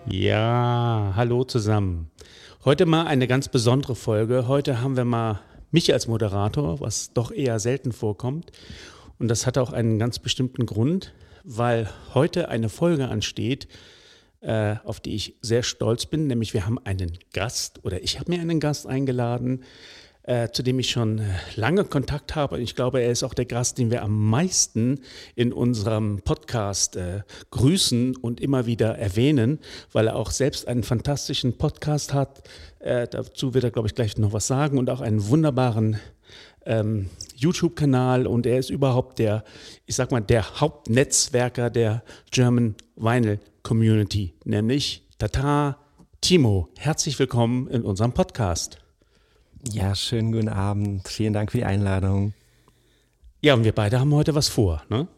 Ja, hallo zusammen. Heute mal eine ganz besondere Folge. Heute haben wir mal mich als Moderator, was doch eher selten vorkommt. Und das hat auch einen ganz bestimmten Grund, weil heute eine Folge ansteht, auf die ich sehr stolz bin. Nämlich wir haben einen Gast oder ich habe mir einen Gast eingeladen, zu dem ich schon lange Kontakt habe. Und ich glaube, er ist auch der Gast, den wir am meisten in unserem Podcast grüßen und immer wieder erwähnen, weil er auch selbst einen fantastischen Podcast hat. Dazu wird er, glaube ich, gleich noch was sagen und auch einen wunderbaren YouTube-Kanal. Und er ist überhaupt der Hauptnetzwerker der German Vinyl Community, nämlich Timo. Herzlich willkommen in unserem Podcast. Ja, schönen guten Abend. Vielen Dank für die Einladung. Ja, und wir beide haben heute was vor, ne?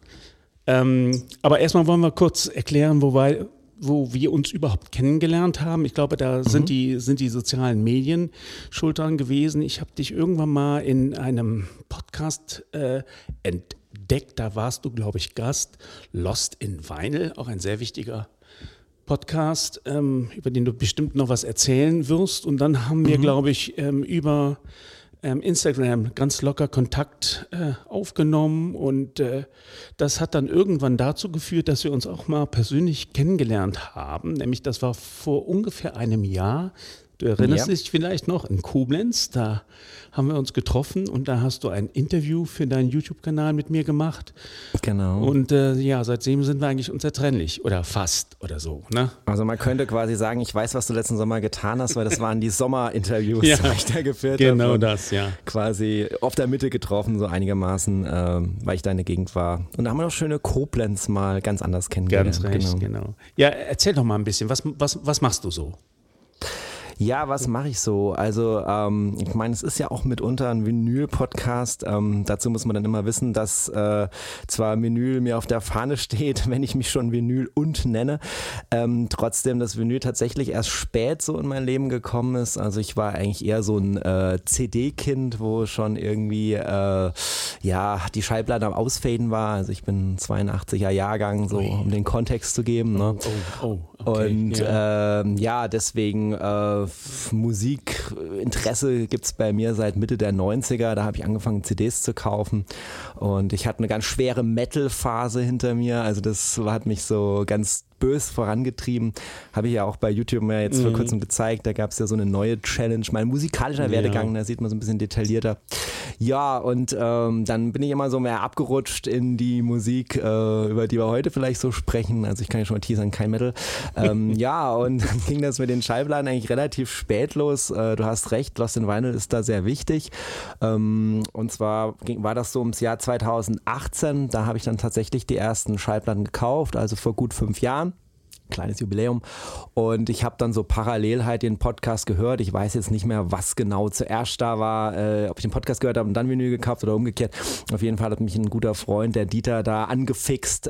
Aber erstmal wollen wir kurz erklären, wo wir uns überhaupt kennengelernt haben. Ich glaube, da sind die sozialen Medien schuld dran gewesen. Ich habe dich irgendwann mal in einem Podcast entdeckt. Da warst du, glaube ich, Gast. Lost in Vinyl, auch ein sehr wichtiger Podcast, über den du bestimmt noch was erzählen wirst. Und dann haben wir, glaube ich, über Instagram ganz locker Kontakt aufgenommen. Und das hat dann irgendwann dazu geführt, dass wir uns auch mal persönlich kennengelernt haben. Nämlich das war vor ungefähr einem Jahr. Du erinnerst dich vielleicht noch, in Koblenz, da haben wir uns getroffen und da hast du ein Interview für deinen YouTube-Kanal mit mir gemacht. Genau. Und seitdem sind wir eigentlich unzertrennlich oder fast oder so, ne? Also man könnte quasi sagen, ich weiß, was du letzten Sommer getan hast, weil das waren die Sommerinterviews, die ich da geführt habe. Genau das, ja. Quasi auf der Mitte getroffen, so einigermaßen, weil ich da in der Gegend war. Und da haben wir noch schöne Koblenz mal ganz anders kennengelernt. Ganz recht, genau. Ja, erzähl doch mal ein bisschen, was machst du so? Ja, was mache ich so? Also ich meine, es ist ja auch mitunter ein Vinyl-Podcast. Dazu muss man dann immer wissen, dass zwar Vinyl mir auf der Fahne steht, wenn ich mich schon Vinyl und nenne, trotzdem das Vinyl tatsächlich erst spät so in mein Leben gekommen ist. Also ich war eigentlich eher so ein CD-Kind, wo schon irgendwie die Schallplatte am Ausfaden war. Also ich bin 82er Jahrgang, so um den Kontext zu geben. Ne? Okay, Und deswegen Musikinteresse gibt es bei mir seit Mitte der 90er. Da habe ich angefangen, CDs zu kaufen. Und ich hatte eine ganz schwere Metal-Phase hinter mir. Also das hat mich so ganz bös vorangetrieben. Habe ich ja auch bei YouTube mir jetzt vor kurzem gezeigt. Da gab es ja so eine neue Challenge. Mein musikalischer Werdegang, da sieht man so ein bisschen detaillierter. Ja, und dann bin ich immer so mehr abgerutscht in die Musik, über die wir heute vielleicht so sprechen. Also ich kann ja schon mal teasern, kein Metal. Und dann ging das mit den Schallplatten eigentlich relativ spät los. Du hast recht, Lost in Vinyl ist da sehr wichtig. Und zwar war das so ums Jahr 2018. Da habe ich dann tatsächlich die ersten Schallplatten gekauft, also vor gut 5 Jahren. Kleines Jubiläum, und ich habe dann so parallel halt den Podcast gehört. Ich weiß jetzt nicht mehr, was genau zuerst da war, ob ich den Podcast gehört habe und dann Vinyl gekauft oder umgekehrt. Auf jeden Fall hat mich ein guter Freund, der Dieter, da angefixt,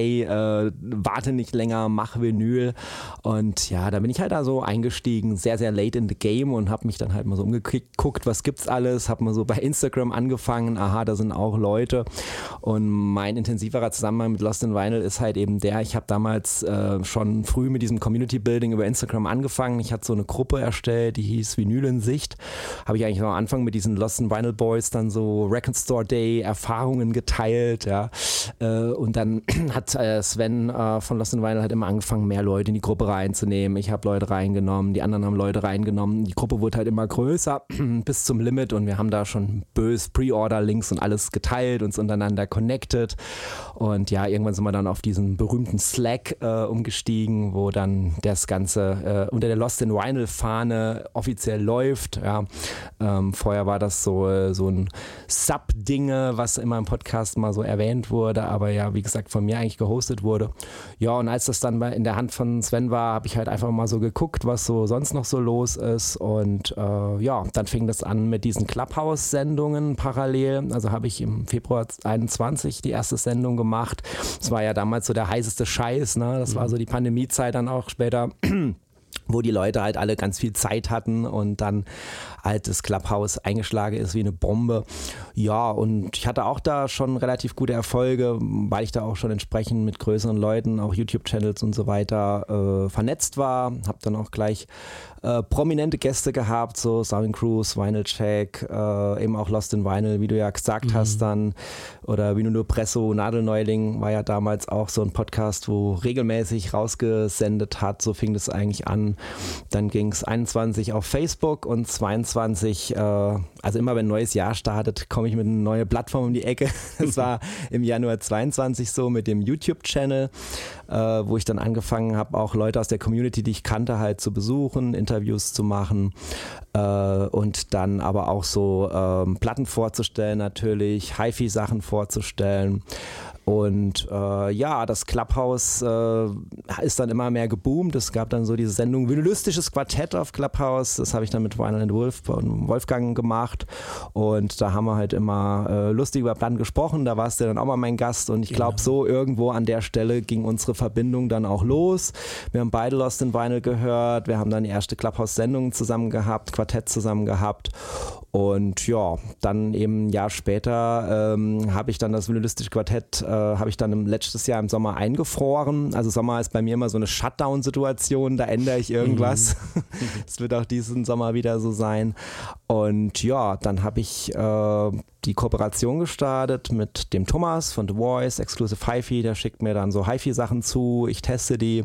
warte nicht länger, mach Vinyl. Und ja, da bin ich halt da so eingestiegen, sehr, sehr late in the game, und habe mich dann halt mal so umgeguckt, was gibt's alles, habe mal so bei Instagram angefangen, da sind auch Leute, und mein intensiverer Zusammenhang mit Lost in Vinyl ist halt eben ich habe damals schon früh mit diesem Community Building über Instagram angefangen. Ich hatte so eine Gruppe erstellt, die hieß Vinyl in Sicht. Habe ich eigentlich am Anfang mit diesen Lost in Vinyl Boys dann so Record Store Day Erfahrungen geteilt, ja. Und dann hat Sven von Lost in Vinyl halt immer angefangen, mehr Leute in die Gruppe reinzunehmen. Ich habe Leute reingenommen, die anderen haben Leute reingenommen. Die Gruppe wurde halt immer größer bis zum Limit, und wir haben da schon bös Pre-Order-Links und alles geteilt, uns untereinander connected. Und ja, irgendwann sind wir dann auf diesen berühmten Slack umgestiegen, wo dann das Ganze unter der Lost in Vinyl Fahne offiziell läuft. Ja. Vorher war das so ein Sub-Dinge, was immer im Podcast mal so erwähnt wurde, aber ja, wie gesagt, von mir eigentlich gehostet wurde. Ja, und als das dann in der Hand von Sven war, habe ich halt einfach mal so geguckt, was so sonst noch so los ist, und dann fing das an mit diesen Clubhouse-Sendungen parallel. Also habe ich im Februar 21 die erste Sendung gemacht. Das war ja damals so der heißeste Scheiß, ne? Das war so die Pandemiezeit dann auch später. wo die Leute halt alle ganz viel Zeit hatten und dann halt das Clubhouse eingeschlagen ist wie eine Bombe. Ja, und ich hatte auch da schon relativ gute Erfolge, weil ich da auch schon entsprechend mit größeren Leuten, auch YouTube-Channels und so weiter vernetzt war. Habe dann auch gleich prominente Gäste gehabt, so Sounding Cruise, Vinyl Check, eben auch Lost in Vinyl, wie du ja gesagt hast dann, oder Vinyl Presso, Nadelneuling war ja damals auch so ein Podcast, wo regelmäßig rausgesendet hat, so fing das eigentlich an. Dann ging es 21 auf Facebook und 22, also immer wenn ein neues Jahr startet, komme ich mit einer neuen Plattform um die Ecke. Das war im Januar 22 so mit dem YouTube-Channel, wo ich dann angefangen habe, auch Leute aus der Community, die ich kannte, halt zu besuchen, Interviews zu machen und dann aber auch so Platten vorzustellen natürlich, Hi-Fi-Sachen vorzustellen. Und ja, das Clubhouse ist dann immer mehr geboomt. Es gab dann so diese Sendung Vinylistisches Quartett auf Clubhouse. Das habe ich dann mit Vinyl & Wolf und Wolfgang gemacht. Und da haben wir halt immer lustig über Platten gesprochen. Da warst du dann auch mal mein Gast. Und ich glaube, so irgendwo an der Stelle ging unsere Verbindung dann auch los. Wir haben beide Lost in Vinyl gehört. Wir haben dann die erste Clubhouse-Sendung zusammen gehabt, Quartett zusammen gehabt. Und ja, dann eben ein Jahr später habe ich dann das Vinylistische Quartett habe ich dann letztes Jahr im Sommer eingefroren. Also Sommer ist bei mir immer so eine Shutdown-Situation, da ändere ich irgendwas. Das wird auch diesen Sommer wieder so sein. Und ja, dann habe ich die Kooperation gestartet mit dem Thomas von The Voice, Exclusive Hi-Fi, der schickt mir dann so Hi-Fi-Sachen zu, ich teste die.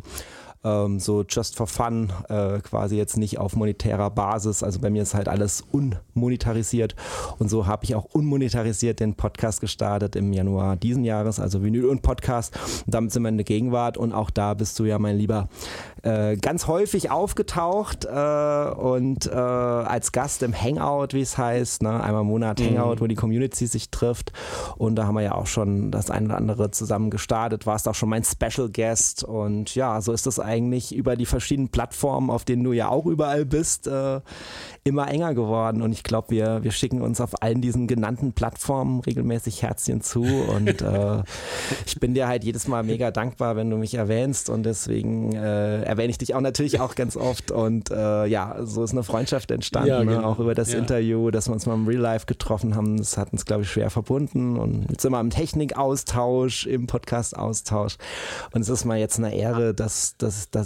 So just for fun, quasi jetzt nicht auf monetärer Basis. Also bei mir ist halt alles unmonetarisiert und so habe ich auch unmonetarisiert den Podcast gestartet im Januar diesen Jahres, also Vinyl und Podcast. Und damit sind wir in der Gegenwart und auch da bist du ja, mein Lieber, ganz häufig aufgetaucht und als Gast im Hangout, wie es heißt, ne? Einmal im Monat Hangout, wo die Community sich trifft und da haben wir ja auch schon das eine oder andere zusammen gestartet, warst auch schon mein Special Guest und ja, so ist das eigentlich über die verschiedenen Plattformen, auf denen du ja auch überall bist, immer enger geworden und ich glaube, wir schicken uns auf allen diesen genannten Plattformen regelmäßig Herzchen zu und ich bin dir halt jedes Mal mega dankbar, wenn du mich erwähnst und deswegen erwähne ich dich auch natürlich auch ganz oft und ja, so ist eine Freundschaft entstanden, ja, genau. Ne? Auch über das Interview, dass wir uns mal im Real Life getroffen haben, das hat uns, glaube ich, schwer verbunden und jetzt sind wir im Technikaustausch, im Podcast-Austausch und es ist mal jetzt eine Ehre, dass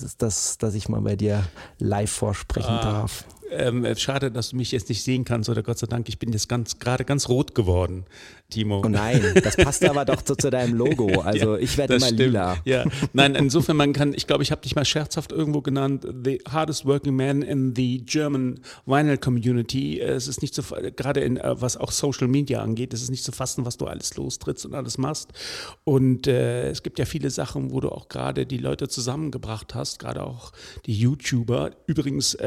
ich mal bei dir live vorsprechen darf. Schade, dass du mich jetzt nicht sehen kannst, oder Gott sei Dank, ich bin jetzt gerade ganz rot geworden, Timo. Oh nein, das passt aber doch zu deinem Logo, also ja, ich werde immer stimmt. Lila. Ja. Nein, insofern, ich glaube, ich habe dich mal scherzhaft irgendwo genannt, the hardest working man in the German Vinyl Community. Es ist nicht so, gerade was auch Social Media angeht, es ist nicht zu fassen, was du alles lostrittst und alles machst. Und es gibt ja viele Sachen, wo du auch gerade die Leute zusammengebracht hast, gerade auch die YouTuber. Übrigens,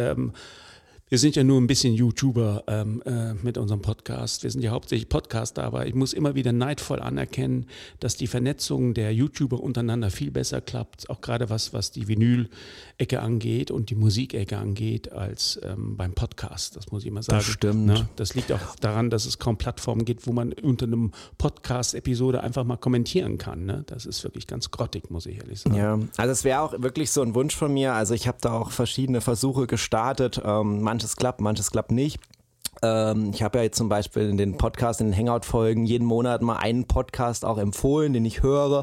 wir sind ja nur ein bisschen YouTuber mit unserem Podcast. Wir sind ja hauptsächlich Podcaster, aber ich muss immer wieder neidvoll anerkennen, dass die Vernetzung der YouTuber untereinander viel besser klappt, auch gerade was die Vinyl-Ecke angeht und die Musikecke angeht, als beim Podcast. Das muss ich mal sagen. Das stimmt. Ne? Das liegt auch daran, dass es kaum Plattformen gibt, wo man unter einem Podcast-Episode einfach mal kommentieren kann. Ne? Das ist wirklich ganz grottig, muss ich ehrlich sagen. Ja, also es wäre auch wirklich so ein Wunsch von mir. Also ich habe da auch verschiedene Versuche gestartet. Manches klappt nicht. Ich habe ja jetzt zum Beispiel in den Podcast, in den Hangout-Folgen jeden Monat mal einen Podcast auch empfohlen, den ich höre.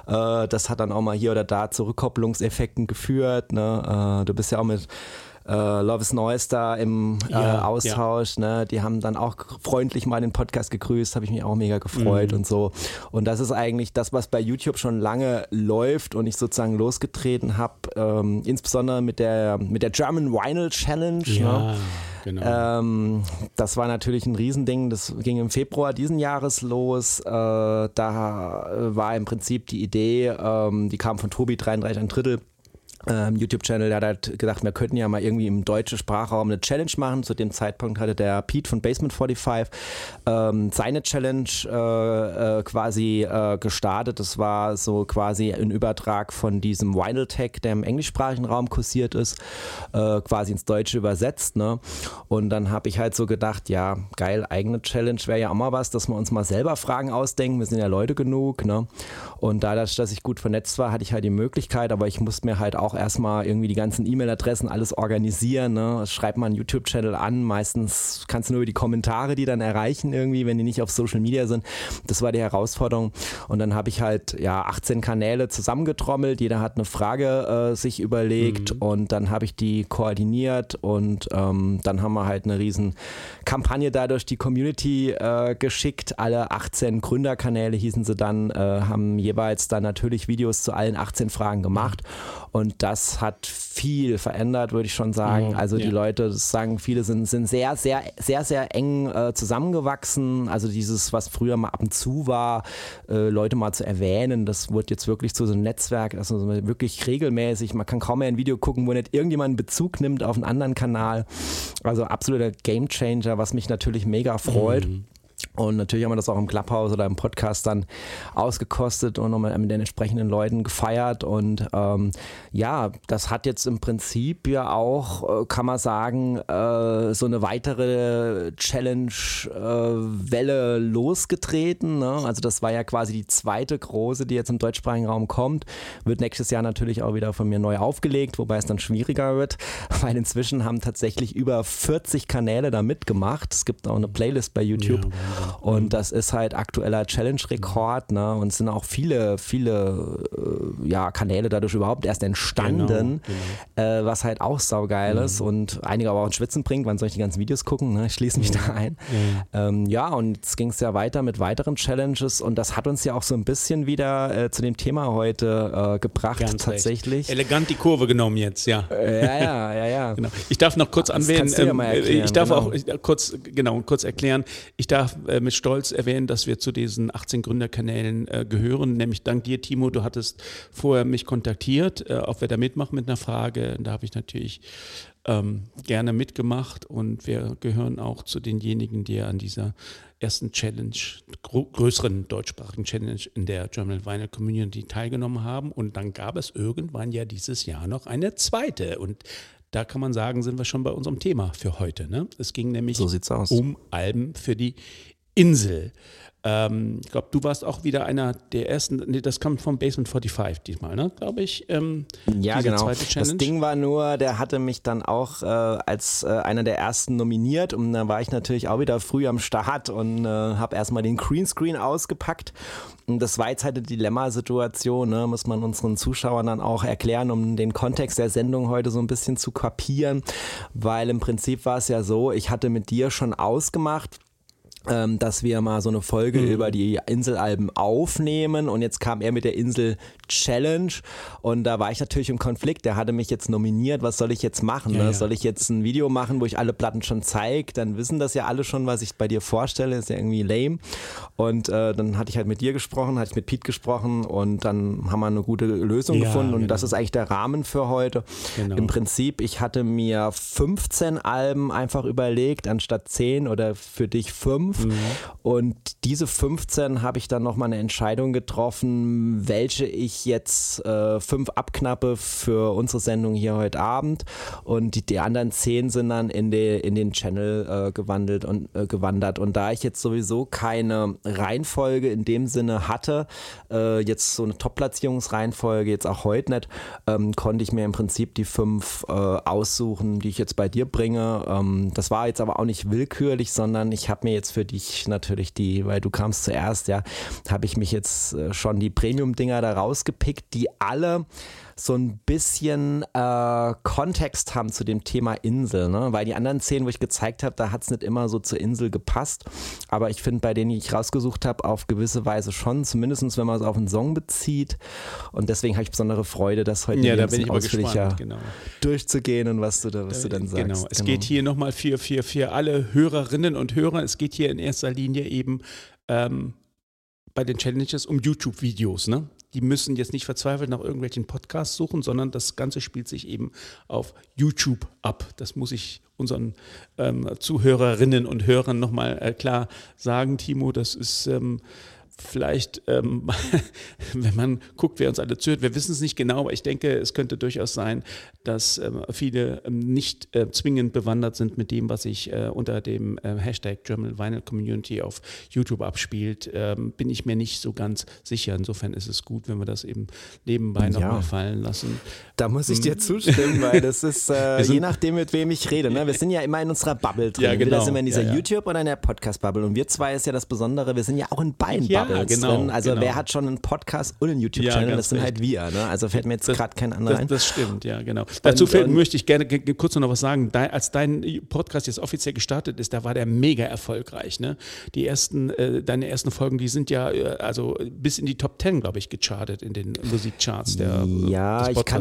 Das hat dann auch mal hier oder da zu Rückkopplungseffekten geführt. Ne? Du bist ja auch mit Love is Noise da im Austausch, ne? Die haben dann auch freundlich mal den Podcast gegrüßt, habe ich mich auch mega gefreut und so. Und das ist eigentlich das, was bei YouTube schon lange läuft und ich sozusagen losgetreten habe, insbesondere mit der German Vinyl Challenge. Ja, ne? Genau. Das war natürlich ein Riesending, das ging im Februar diesen Jahres los. Da war im Prinzip die Idee, die kam von Tobi 33 ein Drittel. YouTube-Channel, der hat halt gedacht, wir könnten ja mal irgendwie im deutschen Sprachraum eine Challenge machen. Zu dem Zeitpunkt hatte der Pete von Basement 45 seine Challenge quasi gestartet. Das war so quasi ein Übertrag von diesem Vinyl Tech, der im englischsprachigen Raum kursiert ist, quasi ins Deutsche übersetzt. Ne? Und dann habe ich halt so gedacht, ja, geil, eigene Challenge wäre ja auch mal was, dass wir uns mal selber Fragen ausdenken. Wir sind ja Leute genug. Ne? Und dadurch, dass ich gut vernetzt war, hatte ich halt die Möglichkeit, aber ich musste mir halt auch erstmal irgendwie die ganzen E-Mail-Adressen, alles organisieren. Ne? Schreibt man einen YouTube-Channel an, meistens kannst du nur über die Kommentare die dann erreichen irgendwie, wenn die nicht auf Social Media sind. Das war die Herausforderung. Und dann habe ich halt 18 Kanäle zusammengetrommelt, jeder hat eine Frage sich überlegt und dann habe ich die koordiniert und dann haben wir halt eine riesen Kampagne da durch die Community geschickt. Alle 18 Gründerkanäle hießen sie dann, haben jeweils dann natürlich Videos zu allen 18 Fragen gemacht und das hat viel verändert, würde ich schon sagen. Also die Leute, das sagen viele, sind sehr, sehr, sehr, sehr eng zusammengewachsen. Also dieses, was früher mal ab und zu war, Leute mal zu erwähnen, das wird jetzt wirklich zu so einem Netzwerk, also wirklich regelmäßig. Man kann kaum mehr ein Video gucken, wo nicht irgendjemand einen Bezug nimmt auf einen anderen Kanal. Also absoluter Gamechanger, was mich natürlich mega freut. Und natürlich haben wir das auch im Clubhouse oder im Podcast dann ausgekostet und nochmal mit den entsprechenden Leuten gefeiert. Und das hat jetzt im Prinzip ja auch, kann man sagen, so eine weitere Challenge-Welle losgetreten. Ne? Also das war ja quasi die zweite große, die jetzt im deutschsprachigen Raum kommt. Wird nächstes Jahr natürlich auch wieder von mir neu aufgelegt, wobei es dann schwieriger wird, weil inzwischen haben tatsächlich über 40 Kanäle da mitgemacht. Es gibt auch eine Playlist bei YouTube. Ja. Und das ist halt aktueller Challenge-Rekord, ne? Und es sind auch viele Kanäle dadurch überhaupt erst entstanden, genau. Was halt auch saugeil ist und einige aber auch ins Schwitzen bringt. Wann soll ich die ganzen Videos gucken? Ne? Ich schließe mich da ein. Und jetzt ging es ja weiter mit weiteren Challenges und das hat uns ja auch so ein bisschen wieder zu dem Thema heute gebracht. Ganz tatsächlich. Recht. Elegant die Kurve genommen jetzt, ja. Ja. Genau. Ich darf noch kurz anwählen, ich darf auch kurz erklären, ich darf mit Stolz erwähnen, dass wir zu diesen 18 Gründerkanälen gehören, nämlich dank dir, Timo, du hattest vorher mich kontaktiert, ob wir da mitmachen mit einer Frage, da habe ich natürlich gerne mitgemacht und wir gehören auch zu denjenigen, die an dieser ersten Challenge, größeren deutschsprachigen Challenge in der German Vinyl Community teilgenommen haben und dann gab es irgendwann ja dieses Jahr noch eine zweite und da kann man sagen, sind wir schon bei unserem Thema für heute. Ne? Es ging nämlich um Alben für die Insel. Ich glaube, du warst auch wieder einer der ersten, das kam vom Basement 45 diesmal, ne? Glaube ich. Ja, genau. Zweite Challenge. Das Ding war nur, der hatte mich dann auch als einer der ersten nominiert und da war ich natürlich auch wieder früh am Start und habe erstmal den Greenscreen ausgepackt. Und das war jetzt halt eine Dilemmasituation, ne? Muss man unseren Zuschauern dann auch erklären, um den Kontext der Sendung heute so ein bisschen zu kapieren, weil im Prinzip war es ja so, ich hatte mit dir schon ausgemacht, dass wir mal so eine Folge über die Inselalben aufnehmen und jetzt kam er mit der Insel-Challenge und da war ich natürlich im Konflikt, der hatte mich jetzt nominiert, was soll ich jetzt machen? Ne? Soll ich jetzt ein Video machen, wo ich alle Platten schon zeige? Dann wissen das ja alle schon, was ich bei dir vorstelle, ist ja irgendwie lame und dann hatte ich halt mit dir gesprochen, hatte ich mit Pete gesprochen und dann haben wir eine gute Lösung gefunden und das ist eigentlich der Rahmen für heute. Genau. Im Prinzip, ich hatte mir 15 Alben einfach überlegt, anstatt 10 oder für dich 5. Und diese 15 habe ich dann nochmal eine Entscheidung getroffen, welche ich jetzt 5 abknappe für unsere Sendung hier heute Abend und die anderen 10 sind dann in den Channel gewandert und da ich jetzt sowieso keine Reihenfolge in dem Sinne hatte, jetzt so eine Top-Platzierungsreihenfolge jetzt auch heute nicht, konnte ich mir im Prinzip die 5 aussuchen, die ich jetzt bei dir bringe. Das war jetzt aber auch nicht willkürlich, sondern ich habe mir jetzt für dich natürlich weil du kamst zuerst, habe ich mich jetzt schon die Premium-Dinger da rausgepickt, die alle so ein bisschen Kontext haben zu dem Thema Insel, ne? Weil die anderen 10, wo ich gezeigt habe, da hat es nicht immer so zur Insel gepasst, aber ich finde bei denen, die ich rausgesucht habe, auf gewisse Weise schon, zumindest wenn man es auf einen Song bezieht und deswegen habe ich besondere Freude, das heute ein bisschen ausführlicher durchzugehen und was du dann sagst. Genau, es geht hier nochmal für alle Hörerinnen und Hörer, es geht hier in erster Linie eben bei den Challenges um YouTube-Videos, ne? Die müssen jetzt nicht verzweifelt nach irgendwelchen Podcasts suchen, sondern das Ganze spielt sich eben auf YouTube ab. Das muss ich unseren Zuhörerinnen und Hörern nochmal klar sagen, Timo. Das ist vielleicht, wenn man guckt, wer uns alle zuhört, wir wissen es nicht genau, aber ich denke, es könnte durchaus sein, dass viele nicht zwingend bewandert sind mit dem, was sich unter dem Hashtag German Vinyl Community auf YouTube abspielt. Bin ich mir nicht so ganz sicher. Insofern ist es gut, wenn wir das eben nebenbei nochmal fallen lassen. Da muss ich dir zustimmen, weil das ist je nachdem, mit wem ich rede. Ne? Wir sind ja immer in unserer Bubble drin. Ja, genau. Entweder sind wir in dieser YouTube- oder in der Podcast-Bubble. Und wir zwei ist ja das Besondere, wir sind ja auch in beiden Bubbles drin. Also wer hat schon einen Podcast und einen YouTube-Channel? Das sind halt wir. Ne? Also fällt mir jetzt gerade kein anderer ein. Das stimmt, ja, genau. Dazu möchte ich gerne kurz noch was sagen. Als dein Podcast jetzt offiziell gestartet ist, da war der mega erfolgreich. Ne? Deine ersten Folgen, die sind ja also bis in die Top 10, glaube ich, gechartet in den Musikcharts des ich kann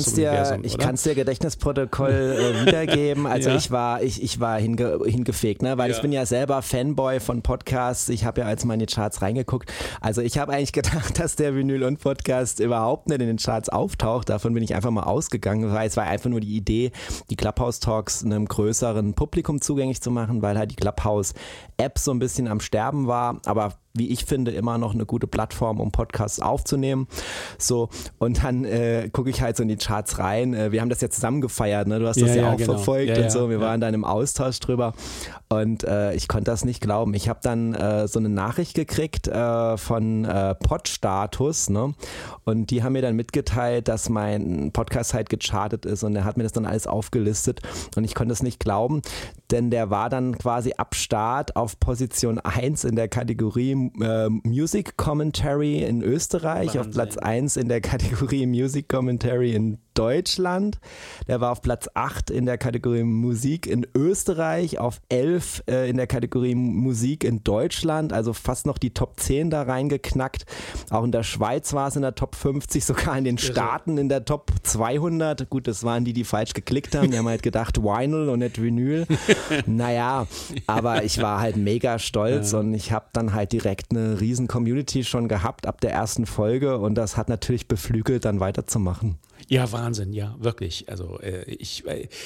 es dir Gedächtnisprotokoll wiedergeben. Also ich war hingefegt, ne? Weil ich bin ja selber Fanboy von Podcasts. Ich habe ja als mal in die Charts reingeguckt. Also ich habe eigentlich gedacht, dass der Vinyl und Podcast überhaupt nicht in den Charts auftaucht. Davon bin ich einfach mal ausgegangen, weil es war einfach nur die Idee, die Clubhouse Talks einem größeren Publikum zugänglich zu machen, weil halt die Clubhouse App so ein bisschen am Sterben war, aber wie ich finde, immer noch eine gute Plattform, um Podcasts aufzunehmen. So, und dann gucke ich halt so in die Charts rein. Wir haben das ja zusammen gefeiert, ne? Du hast das ja auch verfolgt und so. Wir waren dann im Austausch drüber und ich konnte das nicht glauben. Ich habe dann so eine Nachricht gekriegt von Podstatus, ne? Und die haben mir dann mitgeteilt, dass mein Podcast halt gechartet ist und er hat mir das dann alles aufgelistet und ich konnte es nicht glauben, denn der war dann quasi ab Start auf Position 1 in der Kategorie Music Commentary in Österreich, Wahnsinn. Auf Platz 1 in der Kategorie Music Commentary in Deutschland. Der war auf Platz 8 in der Kategorie Musik in Österreich, auf 11 in der Kategorie Musik in Deutschland, also fast noch die Top 10 da reingeknackt. Auch in der Schweiz war es in der Top 50, sogar in den Staaten in der Top 200. Gut, das waren die falsch geklickt haben. Die haben halt gedacht Vinyl und nicht Vinyl. Naja, aber ich war halt mega stolz und ich habe dann halt direkt eine riesen Community schon gehabt ab der ersten Folge und das hat natürlich beflügelt, dann weiterzumachen. Ja, Wahnsinn, ja, wirklich. Also ich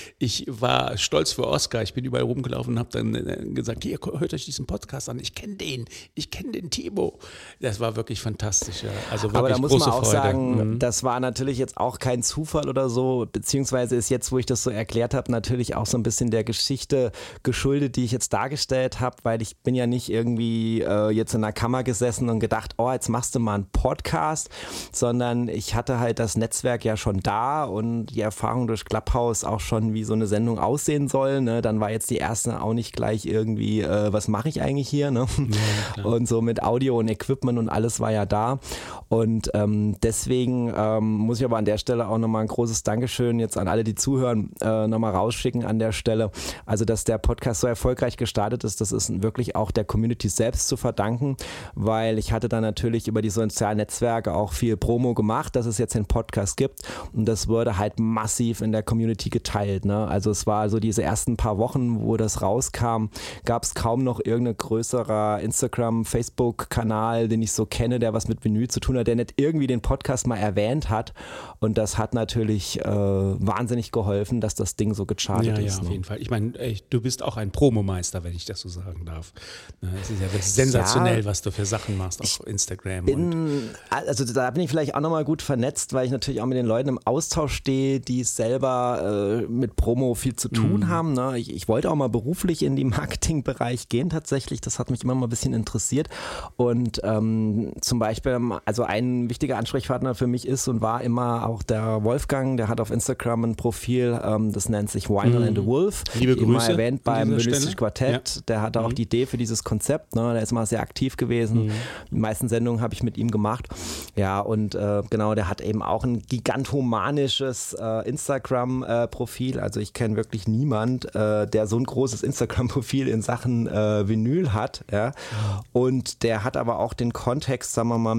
war stolz für Oscar. Ich bin überall rumgelaufen und habe dann gesagt, hier, hört euch diesen Podcast an. Ich kenne den Timo. Das war wirklich fantastisch. Ja. Also wirklich aber da muss große man auch Freude. sagen, das war natürlich jetzt auch kein Zufall oder so, beziehungsweise ist jetzt, wo ich das so erklärt habe, natürlich auch so ein bisschen der Geschichte geschuldet, die ich jetzt dargestellt habe, weil ich bin ja nicht irgendwie jetzt in einer Kammer gesessen und gedacht, oh, jetzt machst du mal einen Podcast, sondern ich hatte halt das Netzwerk ja schon da und die Erfahrung durch Clubhouse auch schon, wie so eine Sendung aussehen soll. Ne? Dann war jetzt die erste auch nicht gleich irgendwie, was mache ich eigentlich hier? Ne? Ja, und so mit Audio und Equipment und alles war ja da. Und deswegen muss ich aber an der Stelle auch nochmal ein großes Dankeschön jetzt an alle, die zuhören, nochmal rausschicken an der Stelle. Also, dass der Podcast so erfolgreich gestartet ist, das ist wirklich auch der Community selbst zu verdanken, weil ich hatte dann natürlich über die sozialen Netzwerke auch viel Promo gemacht, dass es jetzt den Podcast gibt. Und das wurde halt massiv in der Community geteilt. Ne? Also es war so diese ersten paar Wochen, wo das rauskam, gab es kaum noch irgendein größerer Instagram-, Facebook-Kanal, den ich so kenne, der was mit Vinyl zu tun hat, der nicht irgendwie den Podcast mal erwähnt hat. Und das hat natürlich wahnsinnig geholfen, dass das Ding so gechartet ist. Ja, auf jeden Fall. Ich meine, du bist auch ein Promomeister, wenn ich das so sagen darf. Es ist ja sensationell, was du für Sachen machst auf Instagram. Also da bin ich vielleicht auch nochmal gut vernetzt, weil ich natürlich auch mit den Leuten im Austausch stehe, die selber mit Promo viel zu tun haben. Ne? Ich wollte auch mal beruflich in den Marketingbereich gehen tatsächlich. Das hat mich immer mal ein bisschen interessiert. Und zum Beispiel, also ein wichtiger Ansprechpartner für mich ist und war immer auch der Wolfgang, der hat auf Instagram ein Profil, das nennt sich Vinyl and the Wolf. Liebe Grüße. Mal erwähnt beim Vinylistisches Quartett. Ja. Der hatte auch die Idee für dieses Konzept. Ne? Der ist mal sehr aktiv gewesen. Die meisten Sendungen habe ich mit ihm gemacht. Ja, und genau, der hat eben auch ein gigantomanisches Instagram-Profil. Also ich kenne wirklich niemand, der so ein großes Instagram-Profil in Sachen Vinyl hat. Ja? Und der hat aber auch den Kontext, sagen wir mal,